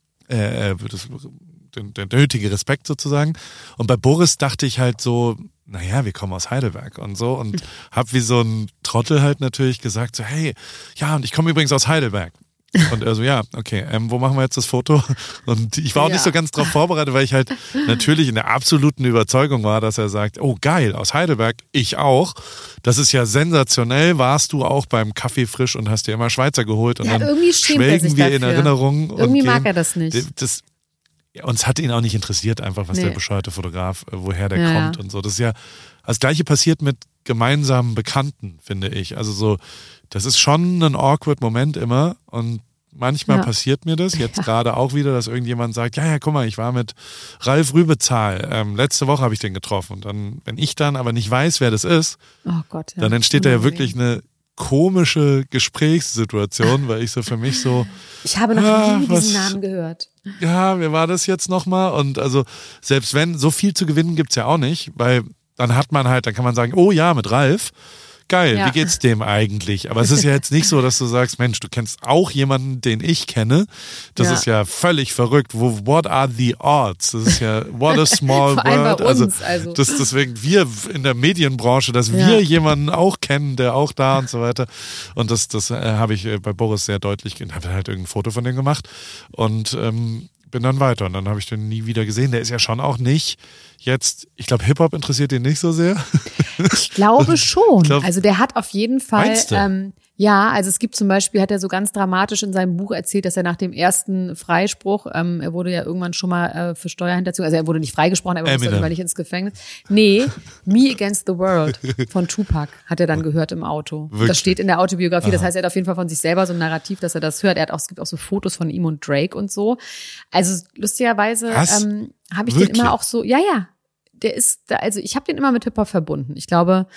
[SPEAKER 1] äh, wird es der, der nötige Respekt sozusagen. Und bei Boris dachte ich halt so, naja, wir kommen aus Heidelberg und so und hab wie so ein Trottel halt natürlich gesagt so, hey, ja, und ich komme übrigens aus Heidelberg. Und er so, ja, okay, ähm, wo machen wir jetzt das Foto? Und ich war auch
[SPEAKER 2] Ja.
[SPEAKER 1] nicht so ganz drauf vorbereitet, weil ich halt natürlich in der absoluten Überzeugung war, dass er sagt, oh geil, aus Heidelberg, ich auch. Das ist ja sensationell, warst du auch beim Kaffee frisch und hast dir immer Schweizer geholt. Und
[SPEAKER 2] Ja,
[SPEAKER 1] dann
[SPEAKER 2] irgendwie schämt er
[SPEAKER 1] schwelgen
[SPEAKER 2] sich
[SPEAKER 1] wir in
[SPEAKER 2] dafür.
[SPEAKER 1] Erinnerungen. und
[SPEAKER 2] Irgendwie mag
[SPEAKER 1] gehen-
[SPEAKER 2] er das nicht.
[SPEAKER 1] Das, ja, uns hat ihn auch nicht interessiert, einfach was
[SPEAKER 2] Nee.
[SPEAKER 1] der bescheuerte Fotograf, äh, woher der
[SPEAKER 2] Ja,
[SPEAKER 1] kommt
[SPEAKER 2] ja.
[SPEAKER 1] und so. Das ist ja, das Gleiche passiert mit gemeinsamen Bekannten, finde ich. Also so, das ist schon ein awkward Moment immer und manchmal
[SPEAKER 2] Ja.
[SPEAKER 1] passiert mir das, jetzt gerade auch wieder, dass irgendjemand sagt, ja, ja, guck mal, ich war mit Ralf Rübezahl, ähm, letzte Woche habe ich den getroffen und dann, wenn ich dann aber nicht weiß, wer das ist,
[SPEAKER 2] Oh Gott, ja.
[SPEAKER 1] dann entsteht da ja
[SPEAKER 2] Unangenehm.
[SPEAKER 1] wirklich eine komische Gesprächssituation, weil ich so für mich so,
[SPEAKER 2] Ich habe noch
[SPEAKER 1] Ah,
[SPEAKER 2] nie
[SPEAKER 1] was-
[SPEAKER 2] diesen Namen gehört.
[SPEAKER 1] ja, wer war das jetzt nochmal? Und also, selbst wenn, so viel zu gewinnen gibt's ja auch nicht, weil dann hat man halt, dann kann man sagen, oh ja, mit Ralf, geil,
[SPEAKER 2] Ja.
[SPEAKER 1] wie geht's dem eigentlich? Aber es ist ja jetzt nicht so, dass du sagst, Mensch, du kennst auch jemanden, den ich kenne. Das
[SPEAKER 2] Ja.
[SPEAKER 1] ist ja völlig verrückt. Wo, what are the odds? Das ist ja, what a small
[SPEAKER 2] Vor allem bei
[SPEAKER 1] world. Also,
[SPEAKER 2] uns, also.
[SPEAKER 1] das, deswegen wir in der Medienbranche, dass
[SPEAKER 2] Ja.
[SPEAKER 1] wir jemanden auch kennen, der auch da und so weiter. Und das, das äh, habe ich äh, bei Boris sehr deutlich, habe halt irgendein Foto von dem gemacht und ähm, bin dann weiter. Und dann habe ich den nie wieder gesehen. Der ist ja schon auch nicht jetzt, ich glaube, Hip-Hop interessiert ihn nicht so sehr.
[SPEAKER 2] Ich glaube schon.
[SPEAKER 1] glaub-
[SPEAKER 2] also der hat auf jeden Fall,
[SPEAKER 1] Meinst du?
[SPEAKER 2] ähm, ja, also es gibt zum Beispiel, hat er so ganz dramatisch in seinem Buch erzählt, dass er nach dem ersten Freispruch, ähm, er wurde ja irgendwann schon mal äh, für Steuerhinterziehung, also er wurde nicht freigesprochen, aber er musste
[SPEAKER 1] Eminem.
[SPEAKER 2] irgendwann nicht ins Gefängnis. Nee, Me Against the World von Tupac hat er dann gehört im Auto.
[SPEAKER 1] Wirklich?
[SPEAKER 2] Das steht in der Autobiografie, das heißt, er hat auf jeden Fall von sich selber so ein Narrativ, dass er das hört. Er hat auch, es gibt auch so Fotos von ihm und Drake und so. Also lustigerweise
[SPEAKER 1] Was?
[SPEAKER 2] ähm, habe ich
[SPEAKER 1] Wirklich?
[SPEAKER 2] den immer auch so, ja, ja, der ist, da, also ich habe den immer mit Hip-Hop verbunden. Ich glaube,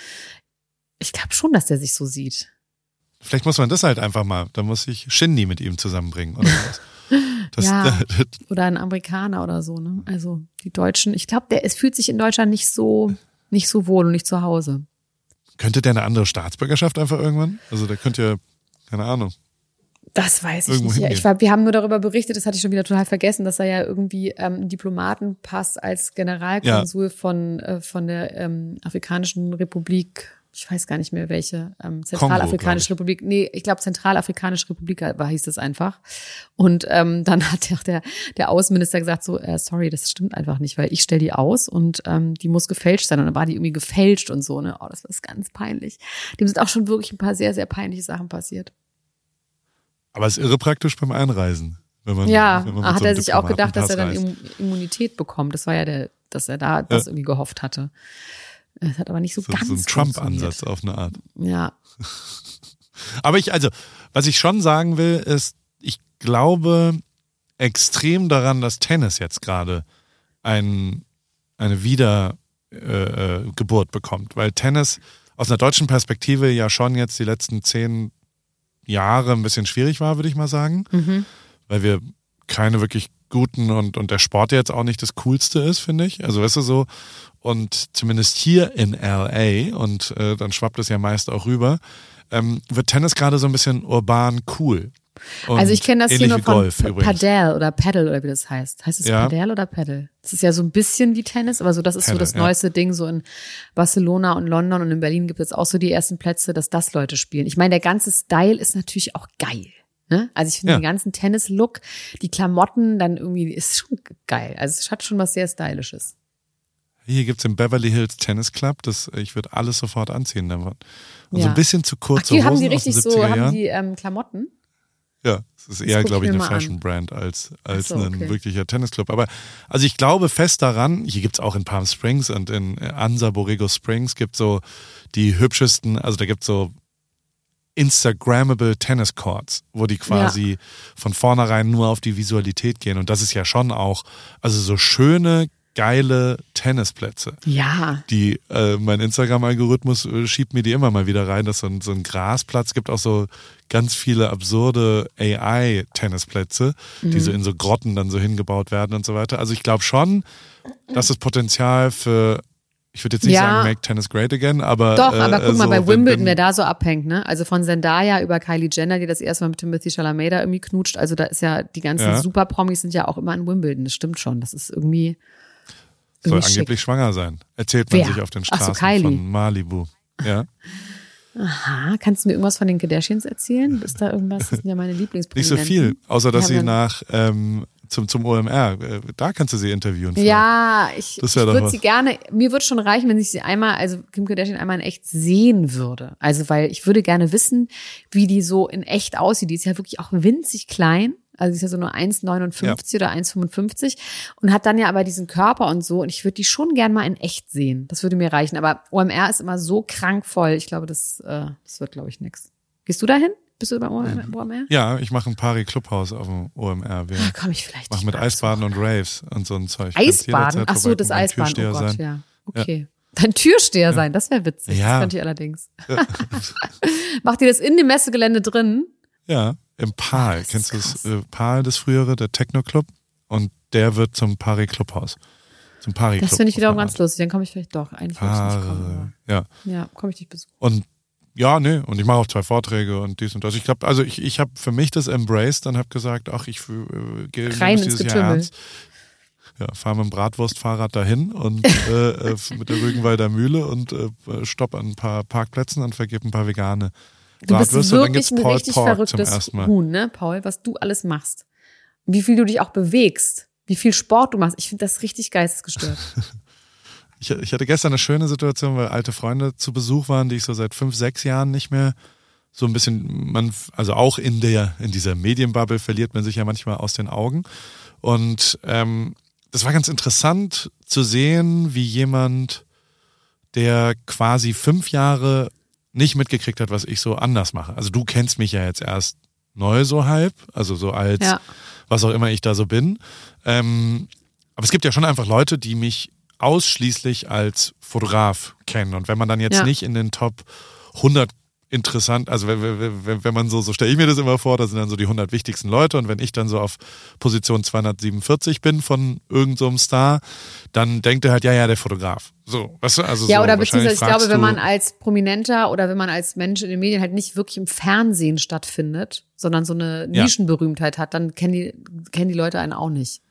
[SPEAKER 2] ich glaube schon, dass der sich so sieht.
[SPEAKER 1] Vielleicht muss man das halt einfach mal, da muss ich Shindy mit ihm zusammenbringen oder was. Das,
[SPEAKER 2] Ja. Oder ein Amerikaner oder so, ne? Also die Deutschen, ich glaube, der es fühlt sich in Deutschland nicht so nicht so wohl und nicht zu Hause.
[SPEAKER 1] könnte der eine andere Staatsbürgerschaft einfach irgendwann? Also der könnte ja, keine Ahnung.
[SPEAKER 2] Das weiß ich
[SPEAKER 1] Irgendwo
[SPEAKER 2] nicht. Ja,
[SPEAKER 1] hingehen.
[SPEAKER 2] ich war, wir haben nur darüber berichtet, das hatte ich schon wieder total vergessen, dass er ja irgendwie ähm, einen Diplomatenpass als Generalkonsul von äh, von der ähm, Afrikanischen Republik, ich weiß gar nicht mehr welche, ähm, Zentralafrikanische
[SPEAKER 1] glaub
[SPEAKER 2] Republik, nee, ich glaube Zentralafrikanische Republik war, hieß es einfach. Und ähm, dann hat ja der der Außenminister gesagt so, äh, sorry, das stimmt einfach nicht, weil ich stelle die aus und ähm, die muss gefälscht sein. Und dann war die irgendwie gefälscht und so, ne? Oh, das war ganz peinlich. Dem sind auch schon wirklich ein paar sehr, sehr peinliche Sachen passiert.
[SPEAKER 1] Aber es ist irre praktisch beim Einreisen. Wenn man,
[SPEAKER 2] Ja,
[SPEAKER 1] wenn man mit
[SPEAKER 2] hat
[SPEAKER 1] so
[SPEAKER 2] er
[SPEAKER 1] einem
[SPEAKER 2] sich auch gedacht, dass er dann
[SPEAKER 1] Diplomatenpass reist.
[SPEAKER 2] Immu- Immunität bekommt. Das war ja der, dass er da das ja. irgendwie gehofft hatte. Das hat aber nicht so, so ganz
[SPEAKER 1] so ein Trump-Ansatz auf eine Art.
[SPEAKER 2] Ja.
[SPEAKER 1] Aber ich, also, was ich schon sagen will, ist, ich glaube extrem daran, dass Tennis jetzt gerade ein, eine Wiedergeburt äh, bekommt. Weil Tennis aus einer deutschen Perspektive ja schon jetzt die letzten zehn Jahre ein bisschen schwierig war, würde ich mal sagen. Mhm. Weil wir keine wirklich guten und, und der Sport jetzt auch nicht das Coolste ist, finde ich. Also weißt du so, und zumindest hier in L A, und äh, dann schwappt es ja meist auch rüber, ähm, wird Tennis gerade so ein bisschen urban cool. Und
[SPEAKER 2] also ich kenne das hier nur von
[SPEAKER 1] Golf,
[SPEAKER 2] P- Padel oder Paddle oder wie das heißt. Heißt es
[SPEAKER 1] ja.
[SPEAKER 2] Padel oder Paddle? Das ist ja so ein bisschen wie Tennis, aber so das ist
[SPEAKER 1] Paddle,
[SPEAKER 2] so das
[SPEAKER 1] ja.
[SPEAKER 2] neueste Ding. So in Barcelona und London und in Berlin gibt es auch so die ersten Plätze, dass das Leute spielen. Ich meine, der ganze Style ist natürlich auch geil. Ne? Also ich finde
[SPEAKER 1] ja.
[SPEAKER 2] den ganzen Tennis-Look, die Klamotten dann irgendwie, ist schon geil. Also es hat schon was sehr Stylisches.
[SPEAKER 1] Hier gibt's im Beverly Hills Tennis Club, das, ich würde alles sofort anziehen davon. Und
[SPEAKER 2] ja.
[SPEAKER 1] so ein bisschen zu kurze
[SPEAKER 2] Ach, die
[SPEAKER 1] Hosen
[SPEAKER 2] haben die
[SPEAKER 1] aus
[SPEAKER 2] richtig
[SPEAKER 1] den
[SPEAKER 2] so,
[SPEAKER 1] siebziger
[SPEAKER 2] haben
[SPEAKER 1] Jahren.
[SPEAKER 2] die ähm, Klamotten?
[SPEAKER 1] Ja, es ist eher, glaube ich,
[SPEAKER 2] ich
[SPEAKER 1] eine
[SPEAKER 2] mir mal
[SPEAKER 1] Fashion-Brand als, als
[SPEAKER 2] so,
[SPEAKER 1] ein
[SPEAKER 2] okay.
[SPEAKER 1] wirklicher Tennisclub. Aber also ich glaube fest daran, hier gibt's auch in Palm Springs und in Anza Borrego Springs gibt so die hübschesten, also da gibt's so Instagrammable Tennis Courts, wo die quasi ja. von vornherein nur auf die Visualität gehen. Und das ist ja schon auch, also so schöne, geile Tennisplätze.
[SPEAKER 2] Ja.
[SPEAKER 1] Die, äh, mein Instagram-Algorithmus äh, schiebt mir die immer mal wieder rein, dass so ein, so ein Grasplatz gibt, auch so ganz viele absurde A I-Tennisplätze, mhm. die so in so Grotten dann so hingebaut werden und so weiter. Also ich glaube schon, dass das Potenzial für, ich würde jetzt nicht
[SPEAKER 2] ja.
[SPEAKER 1] sagen, make tennis great again, aber
[SPEAKER 2] doch, aber
[SPEAKER 1] äh,
[SPEAKER 2] guck mal,
[SPEAKER 1] so,
[SPEAKER 2] bei Wimbledon,
[SPEAKER 1] wenn,
[SPEAKER 2] wer da so abhängt, ne? Also von Zendaya über Kylie Jenner, die das erste Mal mit Timothée Chalamet da irgendwie knutscht, also da ist ja, die ganzen
[SPEAKER 1] ja.
[SPEAKER 2] Super-Promis sind ja auch immer in Wimbledon, das stimmt schon, das ist irgendwie
[SPEAKER 1] soll
[SPEAKER 2] schick.
[SPEAKER 1] angeblich schwanger sein. Erzählt man
[SPEAKER 2] wer?
[SPEAKER 1] sich auf den
[SPEAKER 2] Ach so,
[SPEAKER 1] Straßen
[SPEAKER 2] Kylie.
[SPEAKER 1] von Malibu. Ja.
[SPEAKER 2] Aha, kannst du mir irgendwas von den Kardashians erzählen? Ist da irgendwas? Das sind ja meine
[SPEAKER 1] Nicht
[SPEAKER 2] Lieblingsprominenten.
[SPEAKER 1] so viel, außer dass
[SPEAKER 2] Die haben
[SPEAKER 1] sie
[SPEAKER 2] dann-
[SPEAKER 1] nach ähm, zum, zum O M R, äh, da kannst du sie interviewen. vielleicht.
[SPEAKER 2] Ja, ich,
[SPEAKER 1] Das
[SPEAKER 2] ich
[SPEAKER 1] wär doch
[SPEAKER 2] würde
[SPEAKER 1] was.
[SPEAKER 2] sie gerne, mir würde schon reichen, wenn ich sie einmal, also Kim Kardashian einmal in echt sehen würde. Also, weil ich würde gerne wissen, wie die so in echt aussieht. Die ist ja wirklich auch winzig klein. Also sie ist ja so nur eins Komma neunundfünfzig oder eins Komma fünfundfünfzig und hat dann ja aber diesen Körper und so. Und ich würde die schon gern mal in echt sehen. Das würde mir reichen. Aber O M R ist immer so krankvoll. Ich glaube, das, äh, das wird, glaube ich, nix. Gehst du dahin? Bist du beim O M R?
[SPEAKER 1] Ja, ich mache ein Pari Clubhaus auf dem O M R. Wir
[SPEAKER 2] Da komme ich vielleicht
[SPEAKER 1] machen
[SPEAKER 2] nicht
[SPEAKER 1] mit
[SPEAKER 2] mal
[SPEAKER 1] Eisbaden und
[SPEAKER 2] besuchen.
[SPEAKER 1] Raves und so ein Zeug. Kannst
[SPEAKER 2] Eisbaden?
[SPEAKER 1] jederzeit
[SPEAKER 2] Ach so, das
[SPEAKER 1] vorbeikommen, mein
[SPEAKER 2] Eisbaden.
[SPEAKER 1] Türsteher
[SPEAKER 2] Oh Gott,
[SPEAKER 1] sein.
[SPEAKER 2] ja. Okay. Dein Türsteher sein, das wäre witzig.
[SPEAKER 1] Ja.
[SPEAKER 2] Das könnte ich allerdings. Macht ihr das in dem Messegelände drin?
[SPEAKER 1] Ja, im Pal.
[SPEAKER 2] Das ist
[SPEAKER 1] Kennst du
[SPEAKER 2] krass.
[SPEAKER 1] das äh, Pal, das frühere, der Techno-Club? Und der wird zum Pari Clubhaus. Zum Pari Club.
[SPEAKER 2] Das finde ich wiederum
[SPEAKER 1] auf eine
[SPEAKER 2] ganz lustig. Dann komme ich vielleicht doch. Eigentlich wollte ich nicht kommen.
[SPEAKER 1] Pare. Ja.
[SPEAKER 2] aber- Ja, komme ich dich besuchen.
[SPEAKER 1] Und ja, nee, und ich mache auch zwei Vorträge und dies und das. Ich glaube, also ich, ich habe für mich das embraced und habe gesagt, ach, ich äh, gehe
[SPEAKER 2] Rein
[SPEAKER 1] nehme es
[SPEAKER 2] ins
[SPEAKER 1] dieses Jahr
[SPEAKER 2] Getümmel.
[SPEAKER 1] ernst. Ja, fahre mit dem Bratwurstfahrrad dahin und äh, äh, mit der Rügenwalder Mühle und äh, stopp an ein paar Parkplätzen und vergebe ein paar vegane
[SPEAKER 2] Du bist
[SPEAKER 1] Bratwürste. Und dann
[SPEAKER 2] wirklich
[SPEAKER 1] gibt's
[SPEAKER 2] ein
[SPEAKER 1] Paul
[SPEAKER 2] richtig
[SPEAKER 1] Pork zum
[SPEAKER 2] verrücktes
[SPEAKER 1] ersten Mal.
[SPEAKER 2] Huhn, ne, Paul, was du alles machst. Wie viel du dich auch bewegst. Wie viel Sport du machst. Ich finde das richtig geistesgestört.
[SPEAKER 1] Ich, ich hatte gestern eine schöne Situation, weil alte Freunde zu Besuch waren, die ich so seit fünf, sechs Jahren nicht mehr so ein bisschen, man, also auch in der, in dieser Medienbubble verliert man sich ja manchmal aus den Augen. Und ähm, das war ganz interessant zu sehen, wie jemand, der quasi fünf Jahre nicht mitgekriegt hat, was ich so anders mache. Also du kennst mich ja jetzt erst neu so halb, also so als
[SPEAKER 2] Ja.
[SPEAKER 1] was auch immer ich da so bin. Ähm, aber es gibt ja schon einfach Leute, die mich ausschließlich als Fotograf kennen. Und wenn man dann jetzt
[SPEAKER 2] Ja.
[SPEAKER 1] nicht in den Top hundert interessant, also wenn, wenn, wenn man so, so stelle ich mir das immer vor, das sind dann so die hundert wichtigsten Leute und wenn ich dann so auf Position zweihundertsiebenundvierzig bin von irgend so einem Star, dann denkt er halt, ja, ja, der Fotograf. So, weißt du, also
[SPEAKER 2] Ja,
[SPEAKER 1] so,
[SPEAKER 2] oder
[SPEAKER 1] wahrscheinlich
[SPEAKER 2] beziehungsweise ich glaube,
[SPEAKER 1] fragst
[SPEAKER 2] wenn
[SPEAKER 1] du-
[SPEAKER 2] man als Prominenter oder wenn man als Mensch in den Medien halt nicht wirklich im Fernsehen stattfindet, sondern so eine
[SPEAKER 1] Ja.
[SPEAKER 2] Nischenberühmtheit hat, dann kennen die, kennen die Leute einen auch nicht.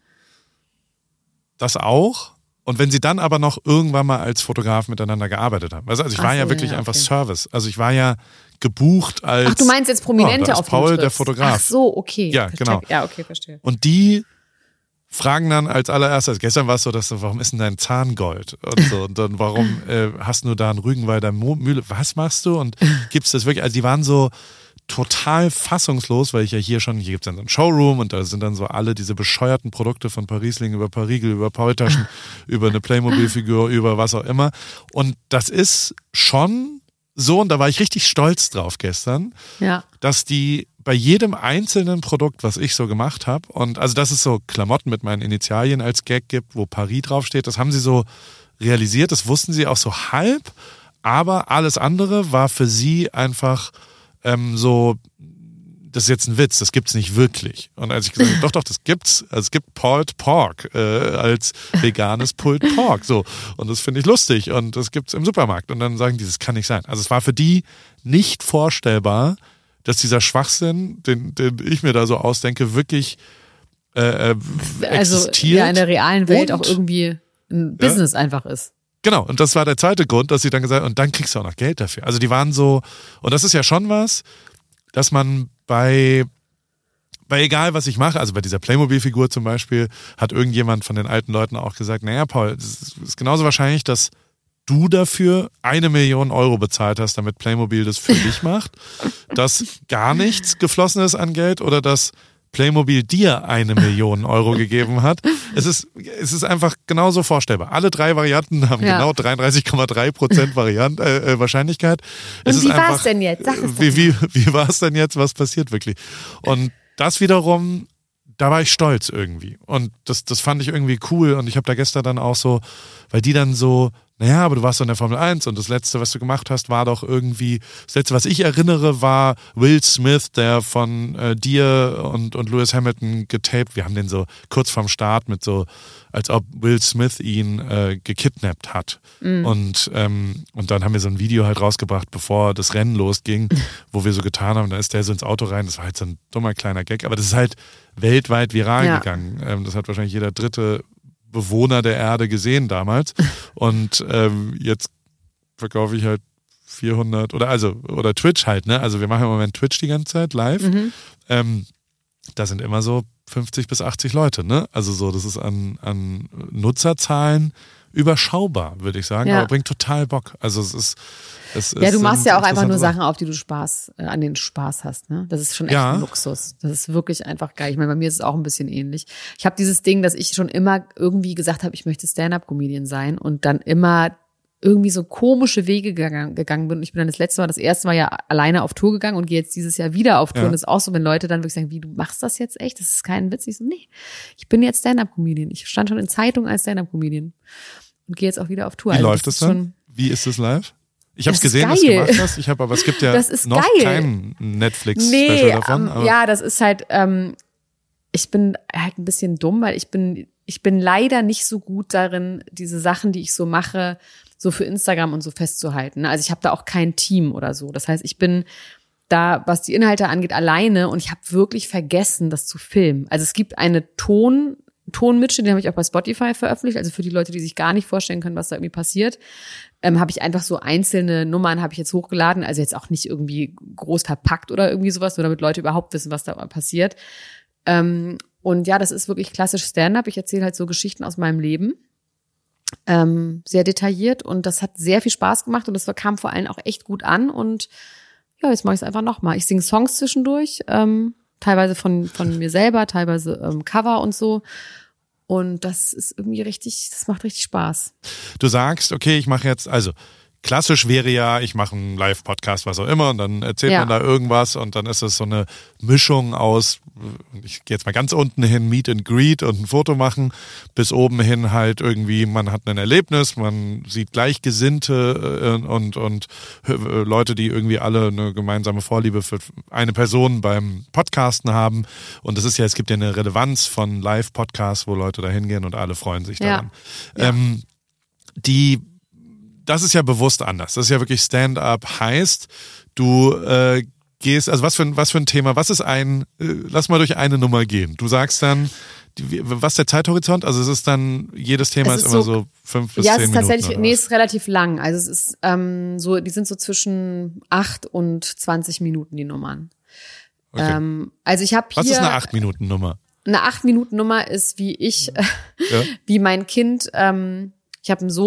[SPEAKER 1] Das auch. Und wenn sie dann aber noch irgendwann mal als Fotograf miteinander gearbeitet haben. Also ich
[SPEAKER 2] Ach
[SPEAKER 1] war
[SPEAKER 2] so,
[SPEAKER 1] ja wirklich
[SPEAKER 2] ja,
[SPEAKER 1] einfach
[SPEAKER 2] okay.
[SPEAKER 1] Service. Also ich war ja gebucht als...
[SPEAKER 2] Ach, du meinst jetzt Prominente
[SPEAKER 1] oh, da ist
[SPEAKER 2] auf
[SPEAKER 1] Paul,
[SPEAKER 2] dem
[SPEAKER 1] der
[SPEAKER 2] Tritt.
[SPEAKER 1] Fotograf.
[SPEAKER 2] Ach so, okay.
[SPEAKER 1] Ja,
[SPEAKER 2] Verstehe.
[SPEAKER 1] genau.
[SPEAKER 2] Ja, okay, verstehe.
[SPEAKER 1] Und die fragen dann als allererstes, gestern war es so, dass so, warum ist denn dein Zahn Gold? Und so, und dann, warum äh, hast du da einen Rügenwalder Mo- Mühle? Was machst du? Und gibt's das wirklich? Also die waren so total fassungslos, weil ich ja hier schon, hier gibt's dann so einen Showroom und da sind dann so alle diese bescheuerten Produkte von Parisling über Parigel, über Paultaschen, über eine Playmobil-Figur, über was auch immer. Und das ist schon so, und da war ich richtig stolz drauf gestern,
[SPEAKER 2] ja.
[SPEAKER 1] dass die bei jedem einzelnen Produkt, was ich so gemacht habe, und also dass es so Klamotten mit meinen Initialien als Gag gibt, wo Paris draufsteht, das haben sie so realisiert, das wussten sie auch so halb, aber alles andere war für sie einfach ähm, so, das ist jetzt ein Witz, das gibt's nicht wirklich. Und als ich gesagt habe, doch, doch, das gibt's, also es gibt Pulled Pork äh, als veganes Pulled Pork, so. Und das finde ich lustig und das gibt's im Supermarkt. Und dann sagen die, das kann nicht sein. Also es war für die nicht vorstellbar, dass dieser Schwachsinn, den, den ich mir da so ausdenke, wirklich äh, existiert.
[SPEAKER 2] Also ja, in der realen Welt
[SPEAKER 1] und,
[SPEAKER 2] auch irgendwie ein Business ja, einfach ist.
[SPEAKER 1] Genau, und das war der zweite Grund, dass sie dann gesagt haben, und dann kriegst du auch noch Geld dafür. Also die waren so, und das ist ja schon was, dass man bei, bei egal was ich mache, also bei dieser Playmobil-Figur zum Beispiel, hat irgendjemand von den alten Leuten auch gesagt, naja Paul, es ist genauso wahrscheinlich, dass du dafür eine Million Euro bezahlt hast, damit Playmobil das für dich macht, dass gar nichts geflossen ist an Geld oder dass Playmobil dir eine Million Euro gegeben hat. Es ist, es ist einfach genauso vorstellbar. Alle drei Varianten haben ja. genau dreiunddreißig Komma drei Prozent Variant, äh, Wahrscheinlichkeit. Es
[SPEAKER 2] Und wie
[SPEAKER 1] war
[SPEAKER 2] es denn jetzt? Sag es
[SPEAKER 1] wie wie, wie war es denn jetzt? Was passiert wirklich? Und das wiederum, da war ich stolz irgendwie. Und das, das fand ich irgendwie cool. Und ich habe da gestern dann auch so, weil die dann so, naja, aber du warst doch in der Formel eins und das Letzte, was du gemacht hast, war doch irgendwie, das Letzte, was ich erinnere, war Will Smith, der von äh, dir und, und Lewis Hamilton getaped, wir haben den so kurz vorm Start mit so, als ob Will Smith ihn äh, gekidnappt hat. Mhm. Und, ähm, und dann haben wir so ein Video halt rausgebracht, bevor das Rennen losging, wo wir so getan haben, da ist der so ins Auto rein, das war halt so ein dummer kleiner Gag, aber das ist halt weltweit viral ja. gegangen. Ähm, das hat wahrscheinlich jeder dritte Bewohner der Erde gesehen damals und ähm, jetzt verkaufe ich halt vierhundert oder also oder Twitch halt, ne? Also wir machen im Moment Twitch die ganze Zeit live. Mhm. Ähm, da sind immer so fünfzig bis achtzig Leute, ne? Also so, das ist an, an Nutzerzahlen überschaubar, würde ich sagen, ja. aber bringt total Bock. Also es ist es
[SPEAKER 2] Ja, du
[SPEAKER 1] ist,
[SPEAKER 2] machst ja auch einfach nur
[SPEAKER 1] Sachen.
[SPEAKER 2] Sachen auf, die du Spaß, äh, an denen du Spaß hast, ne? Das ist schon echt
[SPEAKER 1] ja.
[SPEAKER 2] ein Luxus. Das ist wirklich einfach geil. Ich meine, bei mir ist es auch ein bisschen ähnlich. Ich habe dieses Ding, dass ich schon immer irgendwie gesagt habe, ich möchte Stand-up-Comedian sein und dann immer irgendwie so komische Wege gegangen, gegangen bin. Und ich bin dann das letzte Mal, das erste Mal ja alleine auf Tour gegangen und gehe jetzt dieses Jahr wieder auf Tour. Ja. Und das ist auch so, wenn Leute dann wirklich sagen, wie, du machst das jetzt echt? Das ist kein Witz. Ich so, nee, ich bin jetzt Stand-up-Comedian. Ich stand schon in Zeitungen als Stand-up-Comedian und gehe jetzt auch wieder auf Tour.
[SPEAKER 1] Wie
[SPEAKER 2] also,
[SPEAKER 1] läuft das dann? Schon, wie ist das live? Ich habe es gesehen,
[SPEAKER 2] geil.
[SPEAKER 1] was du gemacht hast. Ich habe, aber es gibt ja noch
[SPEAKER 2] geil.
[SPEAKER 1] kein Netflix-Special
[SPEAKER 2] nee,
[SPEAKER 1] davon.
[SPEAKER 2] Aber ja, das ist halt, ähm, ich bin halt ein bisschen dumm, weil ich bin, ich bin leider nicht so gut darin, diese Sachen, die ich so mache, so für Instagram und so festzuhalten. Also ich habe da auch kein Team oder so. Das heißt, ich bin da, was die Inhalte angeht, alleine und ich habe wirklich vergessen, das zu filmen. Also es gibt eine Ton, Tonmitschnitt, den habe ich auch bei Spotify veröffentlicht. Also für die Leute, die sich gar nicht vorstellen können, was da irgendwie passiert, ähm, habe ich einfach so einzelne Nummern habe ich jetzt hochgeladen. Also jetzt auch nicht irgendwie groß verpackt oder irgendwie sowas, nur damit Leute überhaupt wissen, was da passiert. Ähm, und ja, das ist wirklich klassisch Stand-up. Ich erzähle halt so Geschichten aus meinem Leben. Ähm, sehr detailliert und das hat sehr viel Spaß gemacht und das kam vor allem auch echt gut an und ja, jetzt mache ich es einfach nochmal. Ich singe Songs zwischendurch, ähm, teilweise von von mir selber, teilweise ähm, Cover und so und das ist irgendwie richtig, das macht richtig Spaß.
[SPEAKER 1] Du sagst, okay, ich mache jetzt, also klassisch wäre ja, ich mache einen Live-Podcast, was auch immer, und dann erzählt ja. man da irgendwas und dann ist es so eine Mischung aus, ich gehe jetzt mal ganz unten hin, Meet and Greet und ein Foto machen, bis oben hin halt irgendwie, man hat ein Erlebnis, man sieht Gleichgesinnte und, und Leute, die irgendwie alle eine gemeinsame Vorliebe für eine Person beim Podcasten haben. Und das ist ja, es gibt ja eine Relevanz von Live-Podcasts, wo Leute da hingehen und alle freuen sich daran. Ja. Ähm, die Das ist ja bewusst anders. Das ist ja wirklich Stand-up heißt, du äh, gehst, also was für ein, was für ein Thema, was ist ein, äh, lass mal durch eine Nummer gehen. Du sagst dann, die, was ist der Zeithorizont? Also es ist dann, jedes Thema ist, ist immer so, so fünf bis
[SPEAKER 2] ja,
[SPEAKER 1] zehn Minuten.
[SPEAKER 2] Ja, es ist tatsächlich, nee,
[SPEAKER 1] was?
[SPEAKER 2] es ist relativ lang. Also es ist ähm, so, die sind so zwischen acht und zwanzig Minuten, die Nummern. Okay. Ähm, also ich habe hier.
[SPEAKER 1] Was ist eine acht Minuten Nummer?
[SPEAKER 2] Eine acht Minuten Nummer ist, wie ich, ja. wie mein Kind, ähm, ich habe einen Sohn,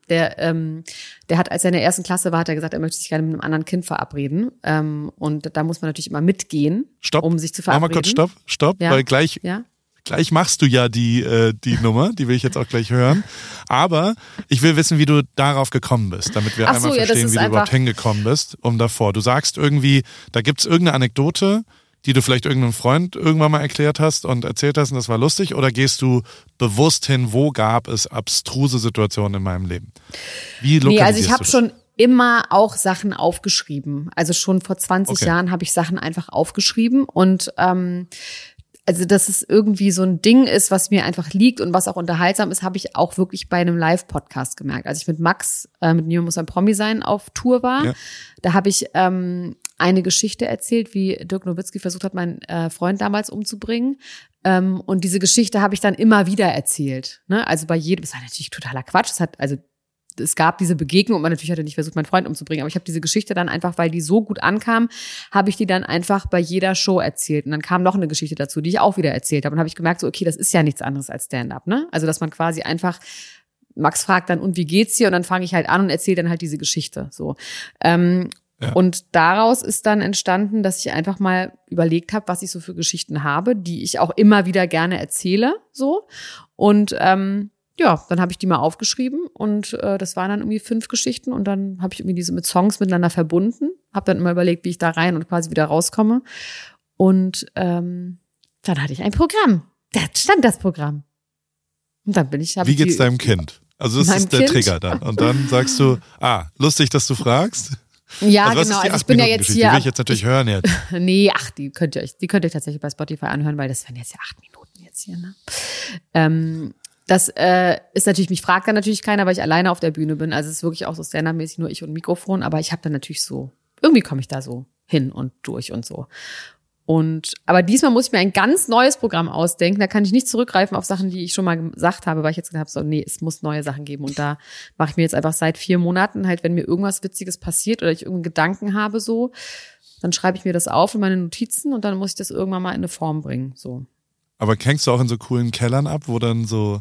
[SPEAKER 2] Der, ähm, der hat, als er in der ersten Klasse war, hat er gesagt, er möchte sich gerne mit einem anderen Kind verabreden. Ähm, und da muss man natürlich immer mitgehen,
[SPEAKER 1] Stopp.
[SPEAKER 2] um sich zu verabreden.
[SPEAKER 1] Mach mal kurz Stopp, Stopp,
[SPEAKER 2] Ja.
[SPEAKER 1] weil gleich,
[SPEAKER 2] Ja.
[SPEAKER 1] gleich machst du ja die, äh, die Nummer, die will ich jetzt auch gleich hören. Aber ich will wissen, wie du darauf gekommen bist, damit wir
[SPEAKER 2] Ach so,
[SPEAKER 1] einmal
[SPEAKER 2] ja, das
[SPEAKER 1] verstehen,
[SPEAKER 2] ist
[SPEAKER 1] wie du
[SPEAKER 2] einfach-
[SPEAKER 1] überhaupt hingekommen bist, um davor. Du sagst irgendwie, da gibt's irgendeine Anekdote, die du vielleicht irgendeinem Freund irgendwann mal erklärt hast und erzählt hast und das war lustig, oder gehst du bewusst hin, wo gab es abstruse Situationen in meinem Leben? Wie lokalisierst
[SPEAKER 2] Nee, also ich
[SPEAKER 1] du
[SPEAKER 2] habe
[SPEAKER 1] das?
[SPEAKER 2] schon immer auch Sachen aufgeschrieben. Also schon vor zwanzig
[SPEAKER 1] Okay.
[SPEAKER 2] Jahren habe ich Sachen einfach aufgeschrieben und ähm, also dass es irgendwie so ein Ding ist, was mir einfach liegt und was auch unterhaltsam ist, habe ich auch wirklich bei einem Live-Podcast gemerkt. Als ich mit Max, äh, mit Niemand muss ein Promi sein, auf Tour war,
[SPEAKER 1] Ja.
[SPEAKER 2] da habe ich ähm, eine Geschichte erzählt, wie Dirk Nowitzki versucht hat, meinen äh, Freund damals umzubringen. Ähm, und diese Geschichte habe ich dann immer wieder erzählt. Ne? Also bei jedem, das war natürlich totaler Quatsch. Es hat, also es gab diese Begegnung und man natürlich hat er nicht versucht, meinen Freund umzubringen. Aber ich habe diese Geschichte dann einfach, weil die so gut ankam, habe ich die dann einfach bei jeder Show erzählt. Und dann kam noch eine Geschichte dazu, die ich auch wieder erzählt habe. Und habe ich gemerkt, so okay, das ist ja nichts anderes als Stand-up. Ne? Also dass man quasi einfach, Max fragt dann, und wie geht's dir? Und dann fange ich halt an und erzähle dann halt diese Geschichte. So. Ähm,
[SPEAKER 1] Ja.
[SPEAKER 2] Und daraus ist dann entstanden, dass ich einfach mal überlegt habe, was ich so für Geschichten habe, die ich auch immer wieder gerne erzähle. So. Und ähm, ja, dann habe ich die mal aufgeschrieben und äh, das waren dann irgendwie fünf Geschichten und dann habe ich irgendwie diese mit Songs miteinander verbunden, habe dann immer überlegt, wie ich da rein und quasi wieder rauskomme. Und ähm, dann hatte ich ein Programm. Da stand das Programm. Und dann bin ich. hab
[SPEAKER 1] Wie
[SPEAKER 2] ich
[SPEAKER 1] geht's
[SPEAKER 2] die,
[SPEAKER 1] deinem Kind? Also das
[SPEAKER 2] Meinem
[SPEAKER 1] ist der
[SPEAKER 2] Kind?
[SPEAKER 1] Trigger dann. Und dann sagst du, ah, lustig, dass du fragst.
[SPEAKER 2] Ja,
[SPEAKER 1] also was
[SPEAKER 2] genau.
[SPEAKER 1] ist die
[SPEAKER 2] Also ich bin ja jetzt
[SPEAKER 1] Acht-Minuten-Geschichte?
[SPEAKER 2] hier.
[SPEAKER 1] Die will ich jetzt natürlich hören jetzt.
[SPEAKER 2] Nee, ach, die könnt ihr euch, die könnt ihr euch tatsächlich bei Spotify anhören, weil das wären jetzt ja acht Minuten jetzt hier, ne? Ähm, das äh, ist natürlich, mich fragt dann natürlich keiner, weil ich alleine auf der Bühne bin. Also es ist wirklich auch so Stand-up-mäßig, nur ich und Mikrofon, aber ich habe dann natürlich so, irgendwie komme ich da so hin und durch und so. Und aber diesmal muss ich mir ein ganz neues Programm ausdenken. Da kann ich nicht zurückgreifen auf Sachen, die ich schon mal gesagt habe, weil ich jetzt gedacht habe, so, nee, es muss neue Sachen geben. Und da mache ich mir jetzt einfach seit vier Monaten halt, wenn mir irgendwas Witziges passiert oder ich irgendeinen Gedanken habe, so, dann schreibe ich mir das auf in meine Notizen und dann muss ich das irgendwann mal in eine Form bringen. So.
[SPEAKER 1] Aber hängst du auch in so coolen Kellern ab, wo dann so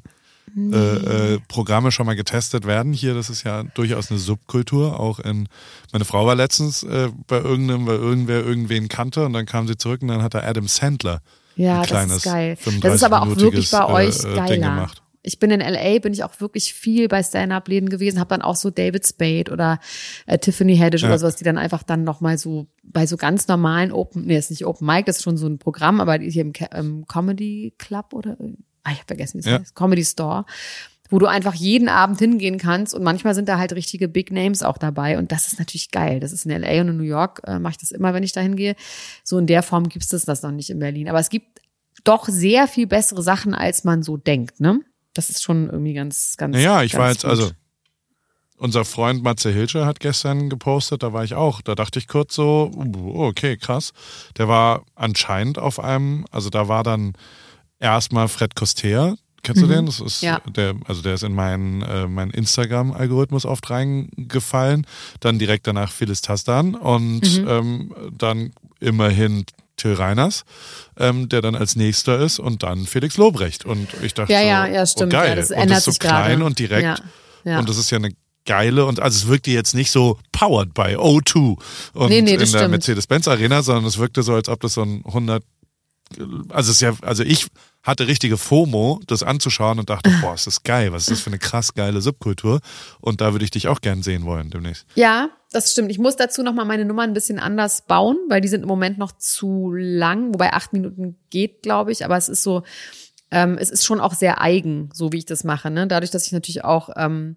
[SPEAKER 1] äh, äh, Programme schon mal getestet werden? Hier, das ist ja durchaus eine Subkultur. Auch in, meine Frau war letztens äh, bei irgendeinem, weil irgendwer irgendwen kannte und dann kam sie zurück und dann hat er Adam Sandler
[SPEAKER 2] Ja,
[SPEAKER 1] ein
[SPEAKER 2] das
[SPEAKER 1] kleines
[SPEAKER 2] ist geil. Das ist aber auch wirklich bei euch
[SPEAKER 1] äh, Ding
[SPEAKER 2] geiler.
[SPEAKER 1] gemacht.
[SPEAKER 2] Ich bin in L A, bin ich auch wirklich viel bei Stand-Up-Läden gewesen, habe dann auch so David Spade oder äh, Tiffany Haddish
[SPEAKER 1] Ja.
[SPEAKER 2] oder sowas, die dann einfach dann nochmal so bei so ganz normalen Open, nee, das ist nicht Open Mic, das ist schon so ein Programm, aber hier im, Ke- im Comedy Club oder, ah, ich habe vergessen, wie es
[SPEAKER 1] Ja.
[SPEAKER 2] heißt, Comedy Store, wo du einfach jeden Abend hingehen kannst und manchmal sind da halt richtige Big Names auch dabei und das ist natürlich geil. Das ist in L A und in New York, äh, mache ich das immer, wenn ich da hingehe. So in der Form gibt es das noch nicht in Berlin, aber es gibt doch sehr viel bessere Sachen, als man so denkt, ne? Das ist schon irgendwie ganz, ganz
[SPEAKER 1] Naja, ich
[SPEAKER 2] ganz
[SPEAKER 1] war jetzt,
[SPEAKER 2] gut.
[SPEAKER 1] also unser Freund Matze Hilscher hat gestern gepostet, da war ich auch. Da dachte ich kurz so, uh, okay, krass. Der war anscheinend auf einem, also da war dann erstmal Fred Coster. Kennst du den? Das ist
[SPEAKER 2] Ja.
[SPEAKER 1] der, also der ist in meinen, äh, meinen Instagram-Algorithmus oft reingefallen. Dann direkt danach Phyllis Tasdan und
[SPEAKER 2] Mhm.
[SPEAKER 1] ähm, dann immerhin Till Reiners, ähm, der dann als nächster ist und dann Felix Lobrecht. Und ich dachte
[SPEAKER 2] Ja,
[SPEAKER 1] so,
[SPEAKER 2] ja, ja, stimmt.
[SPEAKER 1] oh geil.
[SPEAKER 2] Ja, das
[SPEAKER 1] und
[SPEAKER 2] ändert
[SPEAKER 1] das ist so
[SPEAKER 2] sich gerade.
[SPEAKER 1] klein und direkt.
[SPEAKER 2] Ja, ja.
[SPEAKER 1] Und das ist ja eine geile und also es wirkte jetzt nicht so powered by O zwei und
[SPEAKER 2] Nee, nee,
[SPEAKER 1] in
[SPEAKER 2] das
[SPEAKER 1] der
[SPEAKER 2] stimmt.
[SPEAKER 1] Mercedes-Benz Arena, sondern es wirkte so, als ob das so ein hundert, also es ist ja, also ich hatte richtige FOMO, das anzuschauen und dachte, boah, ist das geil, was ist das für eine krass geile Subkultur und da würde ich dich auch gern sehen wollen demnächst.
[SPEAKER 2] Ja, das stimmt. Ich muss dazu noch mal meine Nummer ein bisschen anders bauen, weil die sind im Moment noch zu lang, wobei acht Minuten geht, glaube ich, aber es ist so, ähm, es ist schon auch sehr eigen, so wie ich das mache, ne? Dadurch, dass ich natürlich auch, ähm,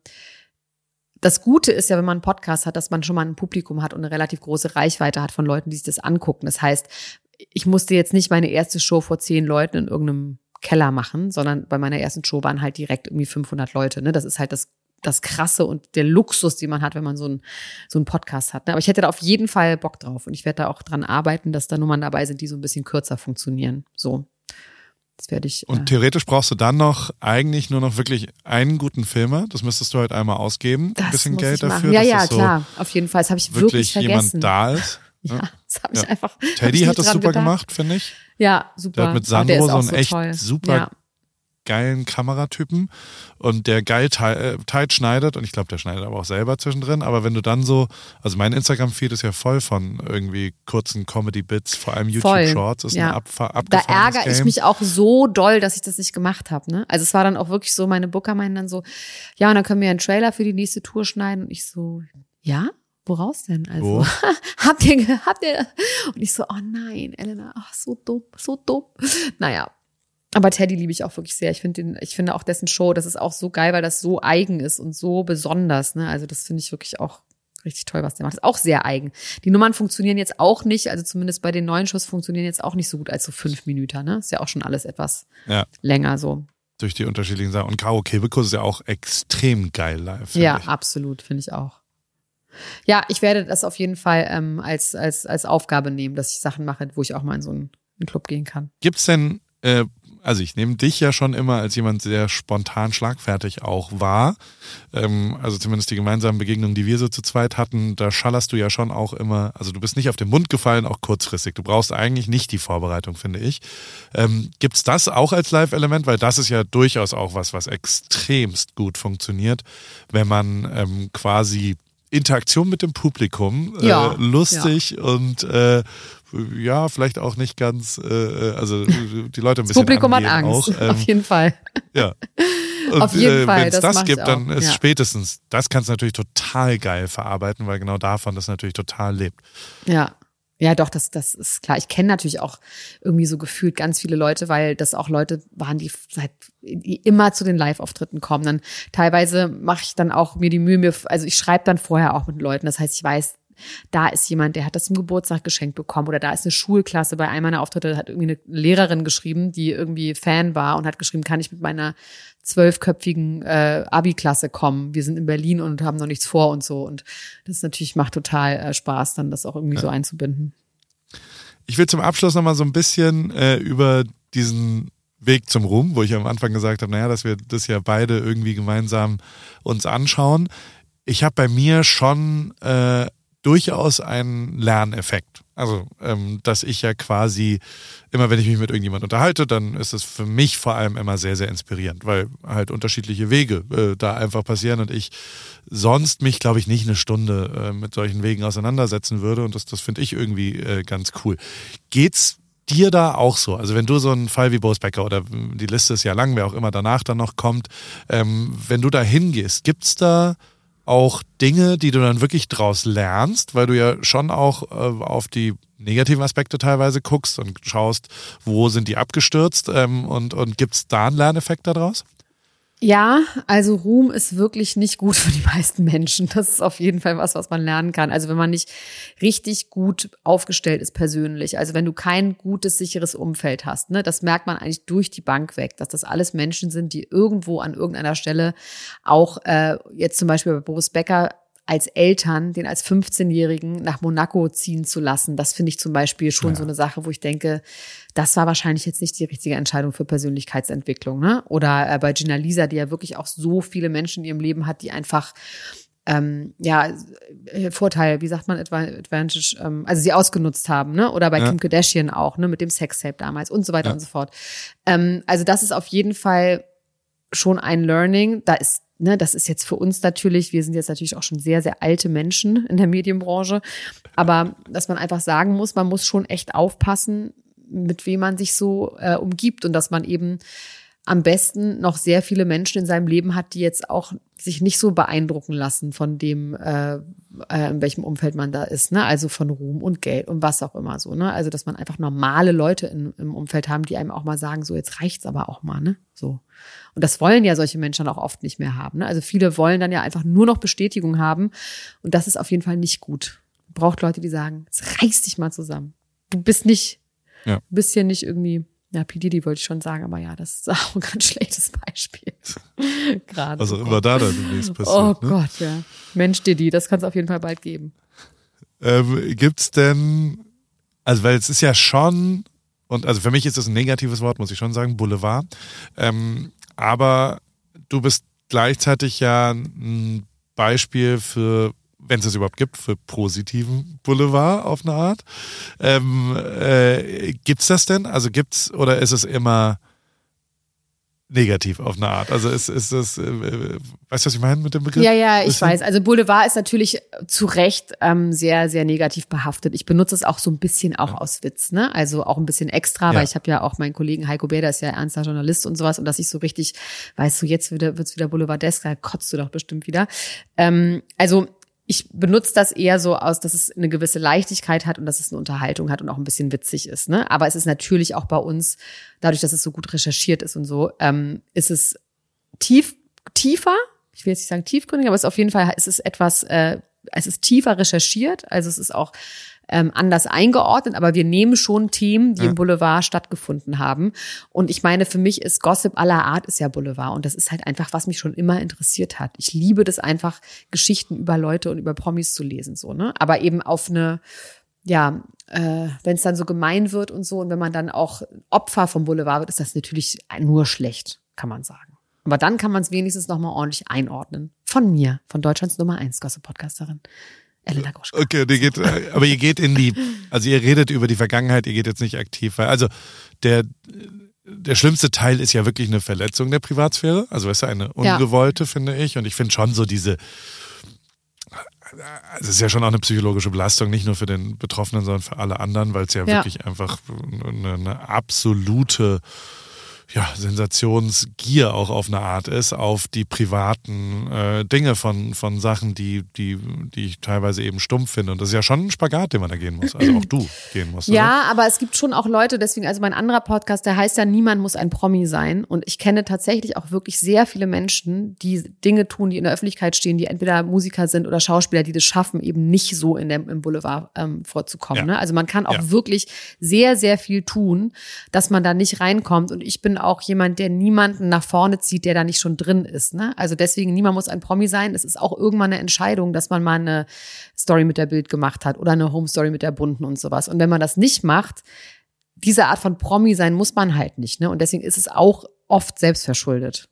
[SPEAKER 2] das Gute ist ja, wenn man einen Podcast hat, dass man schon mal ein Publikum hat und eine relativ große Reichweite hat von Leuten, die sich das angucken. Das heißt, ich musste jetzt nicht meine erste Show vor zehn Leuten in irgendeinem Keller machen, sondern bei meiner ersten Show waren halt direkt irgendwie fünfhundert Leute. Ne? Das ist halt das, das Krasse und der Luxus, den man hat, wenn man so einen so einen Podcast hat. Ne? Aber ich hätte da auf jeden Fall Bock drauf und ich werde da auch dran arbeiten, dass da Nummern dabei sind, die so ein bisschen kürzer funktionieren. So, das werde ich.
[SPEAKER 1] Und
[SPEAKER 2] äh,
[SPEAKER 1] theoretisch brauchst du dann noch eigentlich nur noch wirklich einen guten Filmer, das müsstest du halt einmal ausgeben,
[SPEAKER 2] das
[SPEAKER 1] ein bisschen
[SPEAKER 2] muss
[SPEAKER 1] Geld
[SPEAKER 2] ich machen.
[SPEAKER 1] dafür,
[SPEAKER 2] Ja,
[SPEAKER 1] dass
[SPEAKER 2] ja,
[SPEAKER 1] das so
[SPEAKER 2] klar, auf jeden Fall. Das habe ich wirklich,
[SPEAKER 1] wirklich
[SPEAKER 2] vergessen.
[SPEAKER 1] jemand da ist.
[SPEAKER 2] Ja, das habe ich
[SPEAKER 1] Ja.
[SPEAKER 2] einfach. hab
[SPEAKER 1] Teddy
[SPEAKER 2] ich
[SPEAKER 1] hat
[SPEAKER 2] nicht
[SPEAKER 1] das
[SPEAKER 2] dran
[SPEAKER 1] super
[SPEAKER 2] gedacht.
[SPEAKER 1] gemacht, finde ich.
[SPEAKER 2] Ja, super.
[SPEAKER 1] Der hat mit
[SPEAKER 2] Ach, der
[SPEAKER 1] Sandro
[SPEAKER 2] ist
[SPEAKER 1] so
[SPEAKER 2] auch
[SPEAKER 1] einen echt
[SPEAKER 2] toll.
[SPEAKER 1] super
[SPEAKER 2] Ja.
[SPEAKER 1] geilen Kameratypen und der geil tight schneidet und ich glaube, der schneidet aber auch selber zwischendrin, aber wenn du dann so, also mein Instagram-Feed ist ja voll von irgendwie kurzen Comedy-Bits, vor allem YouTube-Shorts ist
[SPEAKER 2] ja.
[SPEAKER 1] ein abfa-
[SPEAKER 2] Da
[SPEAKER 1] abgefahrenes
[SPEAKER 2] ärgere ich
[SPEAKER 1] Game.
[SPEAKER 2] mich auch so doll, dass ich das nicht gemacht habe. Ne? Also es war dann auch wirklich so, meine Booker meinen dann so, ja, und dann können wir einen Trailer für die nächste Tour schneiden und ich so, ja? Woraus denn? Also,
[SPEAKER 1] Wo?
[SPEAKER 2] habt ihr, habt ihr, und ich so, oh nein, Elena, ach, so dumm, so dumm. Naja. Aber Teddy liebe ich auch wirklich sehr. Ich finde den, ich finde auch dessen Show, das ist auch so geil, weil das so eigen ist und so besonders, ne? Also, das finde ich wirklich auch richtig toll, was der macht. Das ist auch sehr eigen. Die Nummern funktionieren jetzt auch nicht, also zumindest bei den neuen Shows funktionieren jetzt auch nicht so gut als so fünf Minuten, ne? Ist ja auch schon alles etwas
[SPEAKER 1] ja.
[SPEAKER 2] länger so.
[SPEAKER 1] Durch die unterschiedlichen Sachen. Und Caro Kebekus ist ja auch extrem geil live.
[SPEAKER 2] Ja,
[SPEAKER 1] ich.
[SPEAKER 2] absolut, finde ich auch. Ja, ich werde das auf jeden Fall ähm, als, als, als Aufgabe nehmen, dass ich Sachen mache, wo ich auch mal in so einen, einen Club gehen kann.
[SPEAKER 1] Gibt's denn, äh, also ich nehme dich ja schon immer als jemand sehr spontan schlagfertig auch wahr. Ähm, also zumindest die gemeinsamen Begegnungen, die wir so zu zweit hatten, da schallerst du ja schon auch immer, also du bist nicht auf den Mund gefallen, auch kurzfristig. Du brauchst eigentlich nicht die Vorbereitung, finde ich. Ähm, gibt's das auch als Live-Element? Weil das ist ja durchaus auch was, was extremst gut funktioniert, wenn man ähm, quasi Interaktion mit dem Publikum,
[SPEAKER 2] ja,
[SPEAKER 1] äh, lustig ja. und äh, ja, vielleicht auch nicht ganz, äh, also die Leute ein bisschen
[SPEAKER 2] das Publikum hat Angst,
[SPEAKER 1] auch. Ähm,
[SPEAKER 2] auf jeden Fall.
[SPEAKER 1] Ja. Und,
[SPEAKER 2] auf jeden
[SPEAKER 1] äh,
[SPEAKER 2] Fall,
[SPEAKER 1] wenn es
[SPEAKER 2] das,
[SPEAKER 1] das gibt, dann ist
[SPEAKER 2] ja.
[SPEAKER 1] spätestens, das kannst du natürlich total geil verarbeiten, weil genau davon das natürlich total lebt.
[SPEAKER 2] Ja. Ja, doch, das, das ist klar. Ich kenne natürlich auch irgendwie so gefühlt ganz viele Leute, weil das auch Leute waren, die seit die immer zu den Live-Auftritten kommen. Dann teilweise mache ich dann auch mir die Mühe, mir, also ich schreibe dann vorher auch mit Leuten. Das heißt, ich weiß, da ist jemand, der hat das zum Geburtstag geschenkt bekommen oder da ist eine Schulklasse. Bei einem meiner Auftritte hat irgendwie eine Lehrerin geschrieben, die irgendwie Fan war und hat geschrieben, kann ich mit meiner zwölfköpfigen äh, Abi-Klasse kommen. Wir sind in Berlin und haben noch nichts vor und so. Und das natürlich macht total äh, Spaß, dann das auch irgendwie ja. so einzubinden.
[SPEAKER 1] Ich will zum Abschluss nochmal so ein bisschen äh, über diesen Weg zum Ruhm, wo ich am Anfang gesagt habe, naja, dass wir das ja beide irgendwie gemeinsam uns anschauen. Ich habe bei mir schon äh, durchaus einen Lerneffekt. Also, ähm, dass ich ja quasi immer, wenn ich mich mit irgendjemand unterhalte, dann ist es für mich vor allem immer sehr, sehr inspirierend, weil halt unterschiedliche Wege äh, da einfach passieren und ich sonst mich, glaube ich, nicht eine Stunde äh, mit solchen Wegen auseinandersetzen würde und das, das finde ich irgendwie äh, ganz cool. Geht's dir da auch so? Also wenn du so einen Fall wie Boris Becker oder die Liste ist ja lang, wer auch immer danach dann noch kommt, ähm, wenn du da hingehst, gibt's da auch Dinge, die du dann wirklich draus lernst, weil du ja schon auch äh, auf die negativen Aspekte teilweise guckst und schaust, wo sind die abgestürzt ähm, und, und gibt es da einen Lerneffekt daraus?
[SPEAKER 2] Ja, also Ruhm ist wirklich nicht gut für die meisten Menschen. Das ist auf jeden Fall was, was man lernen kann. Also wenn man nicht richtig gut aufgestellt ist persönlich, also wenn du kein gutes, sicheres Umfeld hast, ne, das merkt man eigentlich durch die Bank weg, dass das alles Menschen sind, die irgendwo an irgendeiner Stelle auch äh, jetzt zum Beispiel bei Boris Becker als Eltern, den als fünfzehnjährigen nach Monaco ziehen zu lassen, das finde ich zum Beispiel schon ja. so eine Sache, wo ich denke, das war wahrscheinlich jetzt nicht die richtige Entscheidung für Persönlichkeitsentwicklung, ne? Oder äh, bei Gina Lisa, die ja wirklich auch so viele Menschen in ihrem Leben hat, die einfach ähm, ja Vorteil, wie sagt man, Advantage, ähm, also sie ausgenutzt haben, ne? Oder bei ja. Kim Kardashian auch, ne? Mit dem Sextape damals und so weiter ja. und so fort. Ähm, also das ist auf jeden Fall schon ein Learning. Da ist Ne, das ist jetzt für uns natürlich, wir sind jetzt natürlich auch schon sehr, sehr alte Menschen in der Medienbranche, aber dass man einfach sagen muss, man muss schon echt aufpassen, mit wem man sich so äh, umgibt und dass man eben am besten noch sehr viele Menschen in seinem Leben hat, die jetzt auch sich nicht so beeindrucken lassen von dem, äh, äh, in welchem Umfeld man da ist, ne? Also von Ruhm und Geld und was auch immer so, ne? Also dass man einfach normale Leute in, im Umfeld haben, die einem auch mal sagen, so jetzt reicht's aber auch mal, ne? So. Und das wollen ja solche Menschen auch oft nicht mehr haben, ne? Also viele wollen dann ja einfach nur noch Bestätigung haben und das ist auf jeden Fall nicht gut. Man braucht Leute, die sagen, jetzt reiß dich mal zusammen. Du bist nicht, ja. du bist hier nicht irgendwie. Ja, P. Diddy wollte ich schon sagen, aber ja, das ist auch ein ganz schlechtes Beispiel. Gerade.
[SPEAKER 1] Also immer da dann demnächst passiert.
[SPEAKER 2] Oh
[SPEAKER 1] ne?
[SPEAKER 2] Gott, ja. Mensch, Diddy, das kann es auf jeden Fall bald geben.
[SPEAKER 1] Ähm, gibt's denn, also weil es ist ja schon, und also für mich ist das ein negatives Wort, muss ich schon sagen, Boulevard. Ähm, aber du bist gleichzeitig ja ein Beispiel für, wenn es es überhaupt gibt, für positiven Boulevard auf eine Art. Ähm, äh, gibt's das denn? Also gibt's, oder ist es immer negativ auf eine Art. Also ist, ist das, äh, weißt du, was ich meine mit dem Begriff?
[SPEAKER 2] Ja, ja, ich
[SPEAKER 1] Bisschen?
[SPEAKER 2] weiß. Also Boulevard ist natürlich zu Recht ähm, sehr, sehr negativ behaftet. Ich benutze es auch so ein bisschen auch ja. aus Witz, ne? Also auch ein bisschen extra, ja. weil ich habe ja auch meinen Kollegen Heiko Bär, der ist ja ernster Journalist und sowas, und dass ich so richtig, weißt du, jetzt wieder, wird's wieder Boulevardesk, da kotzt du doch bestimmt wieder. Ähm, also ich benutze das eher so aus, dass es eine gewisse Leichtigkeit hat und dass es eine Unterhaltung hat und auch ein bisschen witzig ist, ne? Aber es ist natürlich auch bei uns, dadurch, dass es so gut recherchiert ist und so, ähm, ist es tief, tiefer. Ich will jetzt nicht sagen tiefgründig, aber es ist auf jeden Fall, es ist etwas, äh, es ist tiefer recherchiert. Also es ist auch ähm, anders eingeordnet, aber wir nehmen schon Themen, die ja. im Boulevard stattgefunden haben. Und ich meine, für mich ist Gossip aller Art ist ja Boulevard. Und das ist halt einfach, was mich schon immer interessiert hat. Ich liebe das einfach, Geschichten über Leute und über Promis zu lesen, so, ne? Aber eben auf eine, ja, äh, wenn es dann so gemein wird und so, und wenn man dann auch Opfer vom Boulevard wird, ist das natürlich nur schlecht, kann man sagen. Aber dann kann man es wenigstens nochmal ordentlich einordnen. Von mir, von Deutschlands Nummer eins Gossip-Podcasterin. Elena Gruschka.
[SPEAKER 1] Okay, die geht, aber ihr geht in die, also ihr redet über die Vergangenheit, ihr geht jetzt nicht aktiv, weil, also der, der schlimmste Teil ist ja wirklich eine Verletzung der Privatsphäre, also weißt du, eine ungewollte, ja. finde ich, und ich finde schon so diese, also es ist ja schon auch eine psychologische Belastung, nicht nur für den Betroffenen, sondern für alle anderen, weil es ja, ja wirklich einfach eine, eine absolute ja, Sensationsgier auch auf eine Art ist, auf die privaten äh, Dinge von von Sachen, die die die ich teilweise eben stumpf finde. Und das ist ja schon ein Spagat, den man da gehen muss. Also auch du gehen musst.
[SPEAKER 2] Ja,
[SPEAKER 1] oder?
[SPEAKER 2] Aber es gibt schon auch Leute, deswegen, also mein anderer Podcast, der heißt ja Niemand muss ein Promi sein. Und ich kenne tatsächlich auch wirklich sehr viele Menschen, die Dinge tun, die in der Öffentlichkeit stehen, die entweder Musiker sind oder Schauspieler, die das schaffen, eben nicht so in dem, im Boulevard ähm, vorzukommen. Ja. Ne? Also man kann auch ja. wirklich sehr, sehr viel tun, dass man da nicht reinkommt. Und ich bin auch jemand, der niemanden nach vorne zieht, der da nicht schon drin ist. Ne? Also deswegen, niemand muss ein Promi sein. Es ist auch irgendwann eine Entscheidung, dass man mal eine Story mit der Bild gemacht hat oder eine Home Story mit der Bunten und sowas. Und wenn man das nicht macht, diese Art von Promi sein muss man halt nicht. Ne? Und deswegen ist es auch oft selbstverschuldet.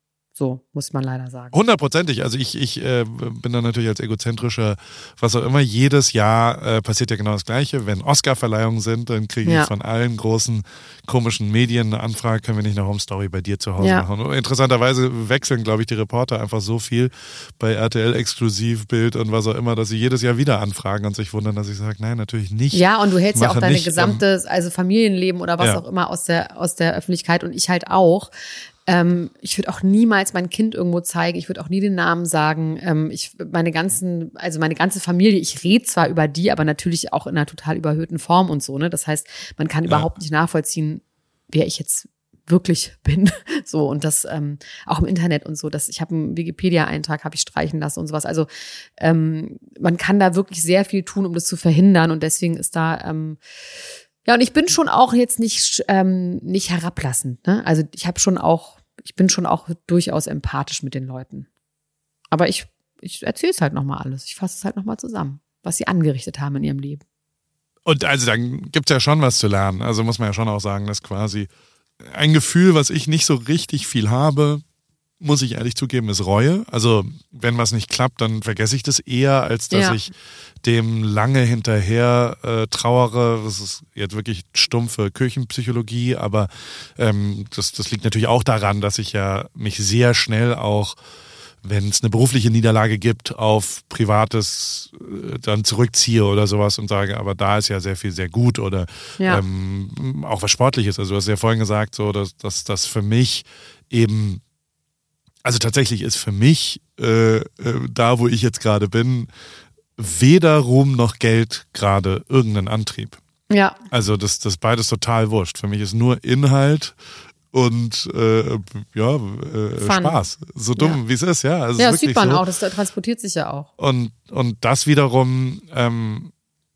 [SPEAKER 2] So, muss man leider sagen.
[SPEAKER 1] Hundertprozentig. Also ich, ich äh, bin da natürlich als egozentrischer, was auch immer, jedes Jahr äh, passiert ja genau das Gleiche. Wenn Oscar-Verleihungen sind, dann kriege ich ja. von allen großen komischen Medien eine Anfrage, können wir nicht eine Home Story bei dir zu Hause ja. machen. Und interessanterweise wechseln, glaube ich, die Reporter einfach so viel bei R T L Exklusiv, Bild und was auch immer, dass sie jedes Jahr wieder anfragen und sich wundern, dass ich sage, nein, natürlich nicht.
[SPEAKER 2] Ja, und du hältst ja auch deine
[SPEAKER 1] nicht,
[SPEAKER 2] gesamte, also Familienleben oder was ja. auch immer aus der, aus der Öffentlichkeit, und ich halt auch. Ähm, ich würde auch niemals mein Kind irgendwo zeigen. Ich würde auch nie den Namen sagen. Ähm, ich, meine ganzen, also meine ganze Familie, ich rede zwar über die, aber natürlich auch in einer total überhöhten Form und so, ne? Das heißt, man kann ja. überhaupt nicht nachvollziehen, wer ich jetzt wirklich bin. So, und das ähm, auch im Internet und so. Das, ich habe einen Wikipedia-Eintrag, habe ich streichen lassen und sowas. Also ähm, man kann da wirklich sehr viel tun, um das zu verhindern. Und deswegen ist da ähm, ja, und ich bin schon auch jetzt nicht ähm, nicht herablassend, ne? Also ich habe schon auch, ich bin schon auch durchaus empathisch mit den Leuten. Aber ich ich erzähle es halt nochmal alles. Ich fasse es halt nochmal zusammen, was sie angerichtet haben in ihrem Leben.
[SPEAKER 1] Und also dann gibt's ja schon was zu lernen. Also muss man ja schon auch sagen, dass quasi ein Gefühl, was ich nicht so richtig viel habe, muss ich ehrlich zugeben, ist Reue. Also wenn was nicht klappt, dann vergesse ich das eher, als dass ja. ich dem lange hinterher äh, trauere. Das ist jetzt wirklich stumpfe Kirchenpsychologie, aber ähm, das, das liegt natürlich auch daran, dass ich ja mich sehr schnell auch, wenn es eine berufliche Niederlage gibt, auf Privates äh, dann zurückziehe oder sowas und sage, aber da ist ja sehr viel sehr gut oder ja. ähm, auch was Sportliches. Also du hast ja vorhin gesagt, so dass, dass das für mich eben, also tatsächlich ist für mich äh, äh, da, wo ich jetzt gerade bin, weder Ruhm noch Geld gerade irgendein Antrieb.
[SPEAKER 2] Ja.
[SPEAKER 1] Also das, das beides total wurscht. Für mich ist nur Inhalt und äh, ja äh, Spaß. So dumm ja. wie es ist, ja. Also
[SPEAKER 2] ja,
[SPEAKER 1] das
[SPEAKER 2] sieht man
[SPEAKER 1] so.
[SPEAKER 2] auch. Das transportiert sich ja auch.
[SPEAKER 1] Und und das wiederum ähm,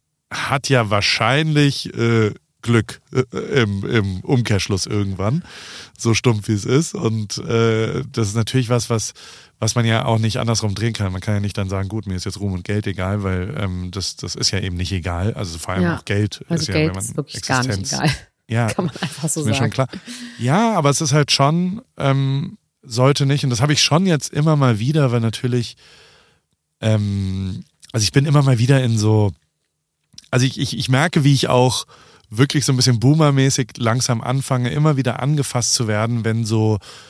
[SPEAKER 1] hat ja wahrscheinlich äh, Glück äh, im, im Umkehrschluss irgendwann, so stumpf wie es ist. Und äh, das ist natürlich was, was was man ja auch nicht andersrum drehen kann. Man kann ja nicht dann sagen, gut, mir ist jetzt Ruhm und Geld egal, weil ähm, das das ist ja eben nicht egal. Also vor allem
[SPEAKER 2] ja.
[SPEAKER 1] auch Geld
[SPEAKER 2] also
[SPEAKER 1] ist
[SPEAKER 2] Geld
[SPEAKER 1] ja, wenn man
[SPEAKER 2] ist wirklich
[SPEAKER 1] Existenz,
[SPEAKER 2] gar nicht egal.
[SPEAKER 1] Ja,
[SPEAKER 2] kann man einfach so
[SPEAKER 1] ist mir
[SPEAKER 2] sagen.
[SPEAKER 1] Schon klar. Ja, aber es ist halt schon, ähm, sollte nicht, und das habe ich schon jetzt immer mal wieder, weil natürlich, ähm, also ich bin immer mal wieder in so, also ich, ich, ich merke, wie ich auch wirklich so ein bisschen boomermäßig langsam anfange, immer wieder angefasst zu werden, wenn so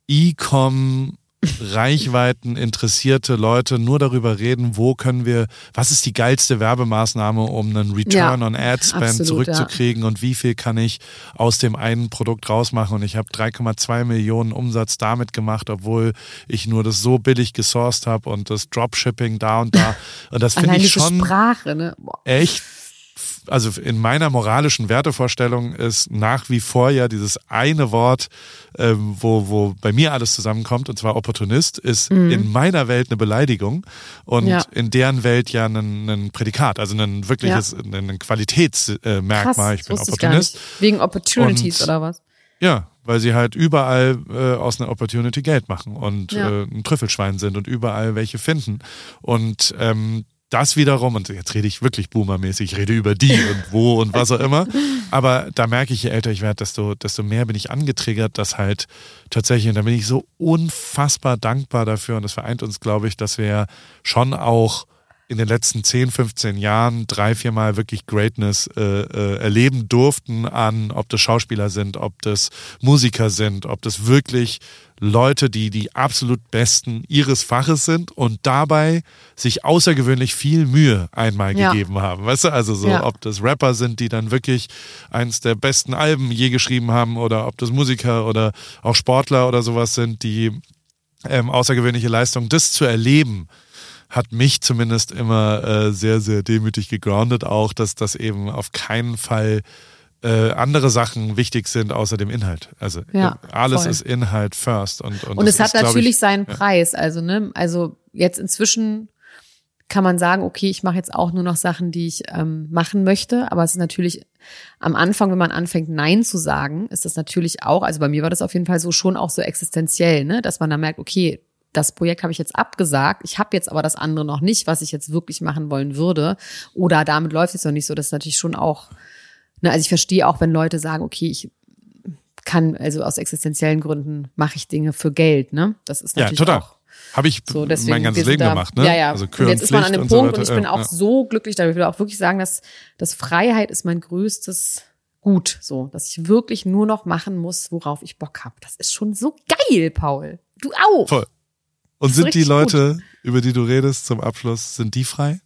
[SPEAKER 1] E-Com Reichweiten interessierte Leute nur darüber reden, wo können wir, was ist die geilste Werbemaßnahme, um einen Return
[SPEAKER 2] Ja,
[SPEAKER 1] on Ad Spend
[SPEAKER 2] absolut,
[SPEAKER 1] zurückzukriegen, ja. Und wie viel kann ich aus dem einen Produkt rausmachen, und ich habe drei Komma zwei Millionen Umsatz damit gemacht, obwohl ich nur das so billig gesourced habe und das Dropshipping da und da, und das finde ich schon
[SPEAKER 2] Sprache, ne?
[SPEAKER 1] echt. Also in meiner moralischen Wertevorstellung ist nach wie vor ja dieses eine Wort, ähm, wo, wo bei mir alles zusammenkommt, und zwar Opportunist, ist mhm. in meiner Welt eine Beleidigung und ja. in deren Welt ja ein, ein Prädikat, also ein wirkliches, ja. ein Qualitätsmerkmal. Krass, ich bin Opportunist.
[SPEAKER 2] Ich Wegen Opportunities und, oder was?
[SPEAKER 1] Ja, weil sie halt überall äh, aus einer Opportunity Geld machen und
[SPEAKER 2] ja.
[SPEAKER 1] äh, ein Trüffelschwein sind und überall welche finden. Und ähm, das wiederum, und jetzt rede ich wirklich boomermäßig, ich rede über die und wo und was auch immer, aber da merke ich, je älter ich werde, desto, desto mehr bin ich angetriggert, dass halt tatsächlich, und da bin ich so unfassbar dankbar dafür, und das vereint uns, glaube ich, dass wir schon auch in den letzten zehn, fünfzehn Jahren drei, vier Mal wirklich Greatness äh, äh, erleben durften, an, ob das Schauspieler sind, ob das Musiker sind, ob das wirklich Leute, die die absolut Besten ihres Faches sind und dabei sich außergewöhnlich viel Mühe einmal ja. gegeben haben. Weißt du, also so, ja. ob das Rapper sind, die dann wirklich eins der besten Alben je geschrieben haben, oder ob das Musiker oder auch Sportler oder sowas sind, die ähm, außergewöhnliche Leistungen, das zu erleben, hat mich zumindest immer äh, sehr, sehr demütig gegroundet auch, dass das eben auf keinen Fall äh, andere Sachen wichtig sind außer dem Inhalt. Also
[SPEAKER 2] ja,
[SPEAKER 1] alles
[SPEAKER 2] voll.
[SPEAKER 1] ist Inhalt first. Und, und,
[SPEAKER 2] und es hat
[SPEAKER 1] ist,
[SPEAKER 2] natürlich
[SPEAKER 1] ich,
[SPEAKER 2] seinen
[SPEAKER 1] ja.
[SPEAKER 2] Preis. Also ne, also jetzt inzwischen kann man sagen, okay, ich mache jetzt auch nur noch Sachen, die ich ähm, machen möchte. Aber es ist natürlich am Anfang, wenn man anfängt, Nein zu sagen, ist das natürlich auch, also bei mir war das auf jeden Fall so schon auch so existenziell, ne, dass man dann merkt, okay, das Projekt habe ich jetzt abgesagt, ich habe jetzt aber das andere noch nicht, was ich jetzt wirklich machen wollen würde, oder damit läuft es noch nicht so, das ist natürlich schon auch, ne, also ich verstehe auch, wenn Leute sagen, okay, ich kann, also aus existenziellen Gründen mache ich Dinge für Geld, ne, das ist natürlich
[SPEAKER 1] ja, total.
[SPEAKER 2] auch
[SPEAKER 1] habe ich
[SPEAKER 2] so, deswegen,
[SPEAKER 1] mein ganzes Leben
[SPEAKER 2] da,
[SPEAKER 1] gemacht, ne?
[SPEAKER 2] Ja, ja.
[SPEAKER 1] Also
[SPEAKER 2] und jetzt ist man an dem
[SPEAKER 1] und
[SPEAKER 2] Punkt
[SPEAKER 1] so
[SPEAKER 2] und ich bin
[SPEAKER 1] ja,
[SPEAKER 2] auch
[SPEAKER 1] ja.
[SPEAKER 2] so glücklich darüber. Ich will auch wirklich sagen, dass, dass Freiheit ist mein größtes Gut, so, dass ich wirklich nur noch machen muss, worauf ich Bock habe. Das ist schon so geil, Paul. Du auch.
[SPEAKER 1] Voll. Und sind die Leute, gut. über die du redest zum Abschluss, sind die frei?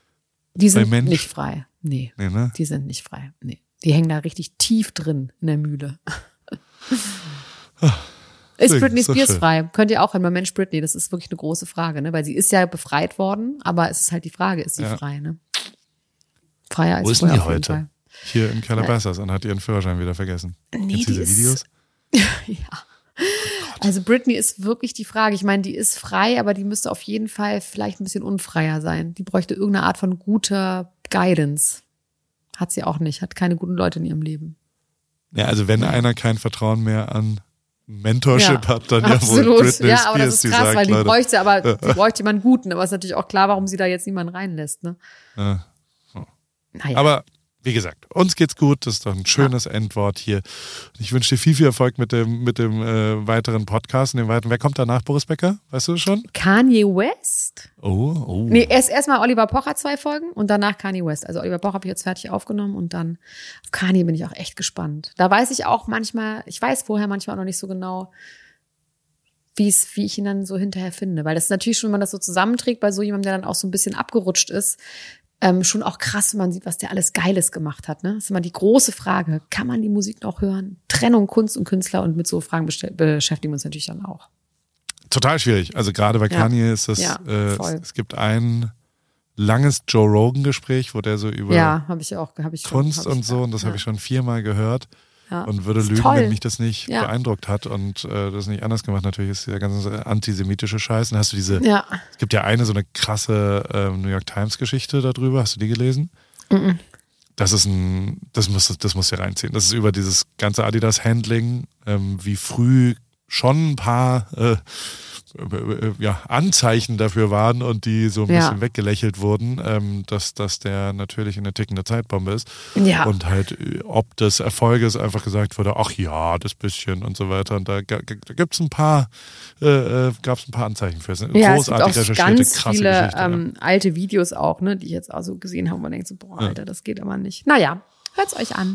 [SPEAKER 2] Die sind nicht frei. Nee,
[SPEAKER 1] nee ne?
[SPEAKER 2] Die sind nicht frei. Nee. Die hängen da richtig tief drin in der Mühle. Ist Britney Spears frei? Könnt ihr auch hören, bei Mensch Britney, das ist wirklich eine große Frage, ne? Weil sie ist ja befreit worden, aber es ist halt die Frage, ist sie ja. frei, ne? Freier als
[SPEAKER 1] Wo ist denn die heute? Fall. Hier in Calabasas ja. und hat ihren Führerschein wieder vergessen.
[SPEAKER 2] Nee,
[SPEAKER 1] Gibt's diese
[SPEAKER 2] die
[SPEAKER 1] Videos?
[SPEAKER 2] Ist, ja. Oh also Britney ist wirklich die Frage. Ich meine, die ist frei, aber die müsste auf jeden Fall vielleicht ein bisschen unfreier sein. Die bräuchte irgendeine Art von guter Guidance. Hat sie auch nicht, hat keine guten Leute in ihrem Leben.
[SPEAKER 1] Ja, also wenn ja. einer kein Vertrauen mehr an Mentorship
[SPEAKER 2] ja,
[SPEAKER 1] hat, dann
[SPEAKER 2] absolut.
[SPEAKER 1] ja wohl Britney
[SPEAKER 2] ja, aber
[SPEAKER 1] Spears,
[SPEAKER 2] das ist
[SPEAKER 1] die
[SPEAKER 2] krass,
[SPEAKER 1] sagt,
[SPEAKER 2] weil die
[SPEAKER 1] Leute,
[SPEAKER 2] bräuchte, aber die bräuchte jemanden Guten. Aber es ist natürlich auch klar, warum sie da jetzt niemanden reinlässt, ne?
[SPEAKER 1] Ja. Oh.
[SPEAKER 2] Naja.
[SPEAKER 1] Aber wie gesagt, uns geht's gut, das ist doch ein schönes ja. Endwort hier. Ich wünsche dir viel, viel Erfolg mit dem, mit dem äh, weiteren Podcast und dem weiteren. Wer kommt danach, Boris Becker? Weißt du das schon?
[SPEAKER 2] Kanye West.
[SPEAKER 1] Oh, oh.
[SPEAKER 2] Nee, erst erstmal Oliver Pocher zwei Folgen und danach Kanye West. Also Oliver Pocher habe ich jetzt fertig aufgenommen und dann auf Kanye bin ich auch echt gespannt. Da weiß ich auch manchmal, ich weiß vorher manchmal auch noch nicht so genau, wie es, wie ich ihn dann so hinterher finde. Weil das ist natürlich schon, wenn man das so zusammenträgt bei so jemandem, der dann auch so ein bisschen abgerutscht ist, Ähm, schon auch krass, wenn man sieht, was der alles Geiles gemacht hat. Ne? Das ist immer die große Frage. Kann man die Musik noch hören? Trennung, Kunst und Künstler, und mit so Fragen best- beschäftigen wir uns natürlich dann auch.
[SPEAKER 1] Total schwierig. Also gerade bei
[SPEAKER 2] ja.
[SPEAKER 1] Kanye ist das,
[SPEAKER 2] ja,
[SPEAKER 1] äh, es, es gibt ein langes Joe Rogan-Gespräch, wo der so über
[SPEAKER 2] ja, hab ich auch, hab ich
[SPEAKER 1] Kunst
[SPEAKER 2] schon,
[SPEAKER 1] und so, und das
[SPEAKER 2] ja.
[SPEAKER 1] habe ich schon viermal gehört.
[SPEAKER 2] Ja.
[SPEAKER 1] Und würde lügen,
[SPEAKER 2] toll.
[SPEAKER 1] wenn mich das nicht
[SPEAKER 2] ja.
[SPEAKER 1] beeindruckt hat und äh, das nicht anders gemacht. Natürlich ist der ganze antisemitische Scheiß. Dann hast du diese,
[SPEAKER 2] ja.
[SPEAKER 1] es gibt ja eine so eine krasse äh, New York Times Geschichte darüber. Hast du die gelesen?
[SPEAKER 2] Mhm.
[SPEAKER 1] Das ist ein, das muss, das muss hier reinziehen. Das ist über dieses ganze Adidas-Handling, ähm, wie früh schon ein paar äh, äh, ja, Anzeichen dafür waren und die so ein
[SPEAKER 2] ja.
[SPEAKER 1] bisschen weggelächelt wurden, ähm, dass, dass der natürlich eine tickende Zeitbombe ist.
[SPEAKER 2] Ja.
[SPEAKER 1] Und halt, ob des Erfolges einfach gesagt wurde, ach ja, das bisschen und so weiter. Und da, da gibt es ein paar, äh, gab es ein paar Anzeichen für. Es sind
[SPEAKER 2] ja,
[SPEAKER 1] großartig
[SPEAKER 2] es gibt auch
[SPEAKER 1] recherchierte,
[SPEAKER 2] ganz
[SPEAKER 1] krasse
[SPEAKER 2] viele
[SPEAKER 1] Geschichte.
[SPEAKER 2] Ähm,
[SPEAKER 1] ja.
[SPEAKER 2] alte Videos auch, ne, die ich jetzt auch so gesehen habe und man denkt so, boah, Alter, das geht aber nicht. Naja, hört's euch an.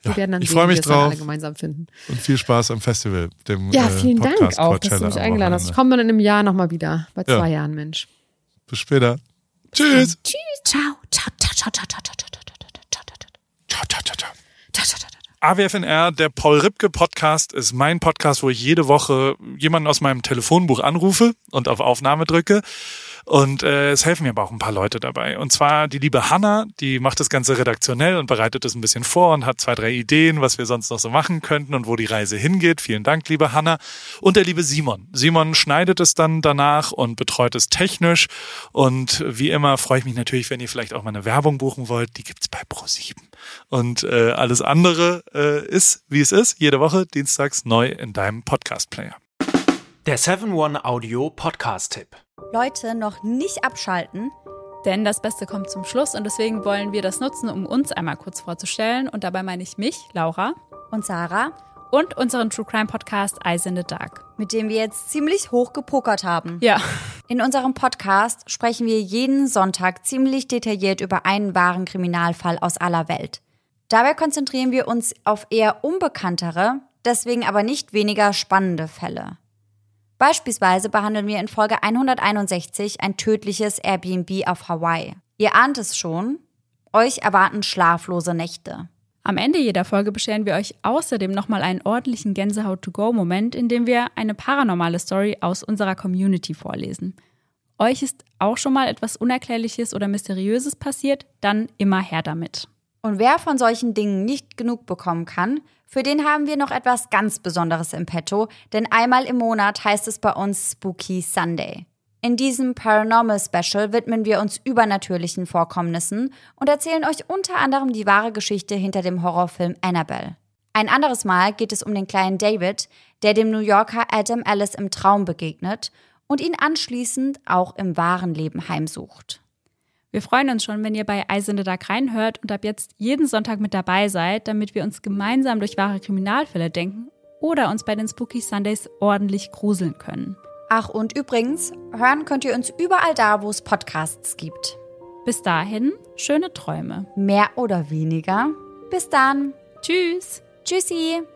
[SPEAKER 2] Wir
[SPEAKER 1] Ja,
[SPEAKER 2] werden dann
[SPEAKER 1] ich
[SPEAKER 2] sehen,
[SPEAKER 1] freu
[SPEAKER 2] wie
[SPEAKER 1] mich
[SPEAKER 2] wir es dann
[SPEAKER 1] drauf.
[SPEAKER 2] alle gemeinsam finden.
[SPEAKER 1] Und viel Spaß am Festival, dem
[SPEAKER 2] Ja,
[SPEAKER 1] äh,
[SPEAKER 2] vielen
[SPEAKER 1] Podcast
[SPEAKER 2] Dank auch, dass du
[SPEAKER 1] Coachella
[SPEAKER 2] mich
[SPEAKER 1] am
[SPEAKER 2] eingeladen hast. Ich
[SPEAKER 1] Wochenende.
[SPEAKER 2] komme dann in einem Jahr nochmal wieder. Bei
[SPEAKER 1] Ja.
[SPEAKER 2] zwei Jahren, Mensch.
[SPEAKER 1] Bis später. Tschüss.
[SPEAKER 2] Tschüss. Ciao. Ciao, ciao, ciao, ciao, ciao, ciao, ciao, ciao, ciao, ciao, ciao.
[SPEAKER 1] Ciao, ciao, ciao, ciao.
[SPEAKER 2] Ciao, ciao, ciao, ciao.
[SPEAKER 1] A W F N R, der Paul Ripke Podcast, ist mein Podcast, wo ich jede Woche jemanden aus meinem Telefonbuch anrufe und auf Aufnahme drücke. Und äh, es helfen mir aber auch ein paar Leute dabei. Und zwar die liebe Hanna, die macht das Ganze redaktionell und bereitet es ein bisschen vor und hat zwei, drei Ideen, was wir sonst noch so machen könnten und wo die Reise hingeht. Vielen Dank, liebe Hanna. Und der liebe Simon. Simon schneidet es dann danach und betreut es technisch. Und wie immer freue ich mich natürlich, wenn ihr vielleicht auch mal eine Werbung buchen wollt. Die gibt's bei ProSieben. Und äh, alles andere äh, ist, wie es ist, jede Woche dienstags neu in deinem Podcast-Player.
[SPEAKER 4] Der seven One Audio Podcast-Tipp.
[SPEAKER 5] Leute, noch nicht abschalten.
[SPEAKER 6] Denn das Beste kommt zum Schluss und deswegen wollen wir das nutzen, um uns einmal kurz vorzustellen. Und dabei meine ich mich, Laura,
[SPEAKER 5] Und Sarah,
[SPEAKER 6] und unseren True Crime Podcast Eyes in the Dark.
[SPEAKER 5] mit dem wir jetzt ziemlich hoch gepokert haben.
[SPEAKER 6] Ja.
[SPEAKER 5] In unserem Podcast sprechen wir jeden Sonntag ziemlich detailliert über einen wahren Kriminalfall aus aller Welt. Dabei konzentrieren wir uns auf eher unbekanntere, deswegen aber nicht weniger spannende Fälle. Beispielsweise behandeln wir in Folge hunderteinundsechzig ein tödliches Airbnb auf Hawaii. Ihr ahnt es schon, euch erwarten schlaflose Nächte.
[SPEAKER 6] Am Ende jeder Folge bescheren wir euch außerdem nochmal einen ordentlichen Gänsehaut-to-go-Moment, in dem wir eine paranormale Story aus unserer Community vorlesen. Euch ist auch schon mal etwas Unerklärliches oder Mysteriöses passiert, dann immer her damit.
[SPEAKER 5] Und wer von solchen Dingen nicht genug bekommen kann, für den haben wir noch etwas ganz Besonderes im Petto, denn einmal im Monat heißt es bei uns Spooky Sunday. In diesem Paranormal Special widmen wir uns übernatürlichen Vorkommnissen und erzählen euch unter anderem die wahre Geschichte hinter dem Horrorfilm Annabelle. Ein anderes Mal geht es um den kleinen David, der dem New Yorker Adam Ellis im Traum begegnet und ihn anschließend auch im wahren Leben heimsucht.
[SPEAKER 6] Wir freuen uns schon, wenn ihr bei Eyes in the Dark reinhört und ab jetzt jeden Sonntag mit dabei seid, damit wir uns gemeinsam durch wahre Kriminalfälle denken oder uns bei den Spooky Sundays ordentlich gruseln können.
[SPEAKER 5] Ach, und übrigens, hören könnt ihr uns überall da, wo es Podcasts gibt.
[SPEAKER 6] Bis dahin, schöne Träume.
[SPEAKER 5] Mehr oder weniger. Bis dann.
[SPEAKER 6] Tschüss!
[SPEAKER 5] Tschüssi.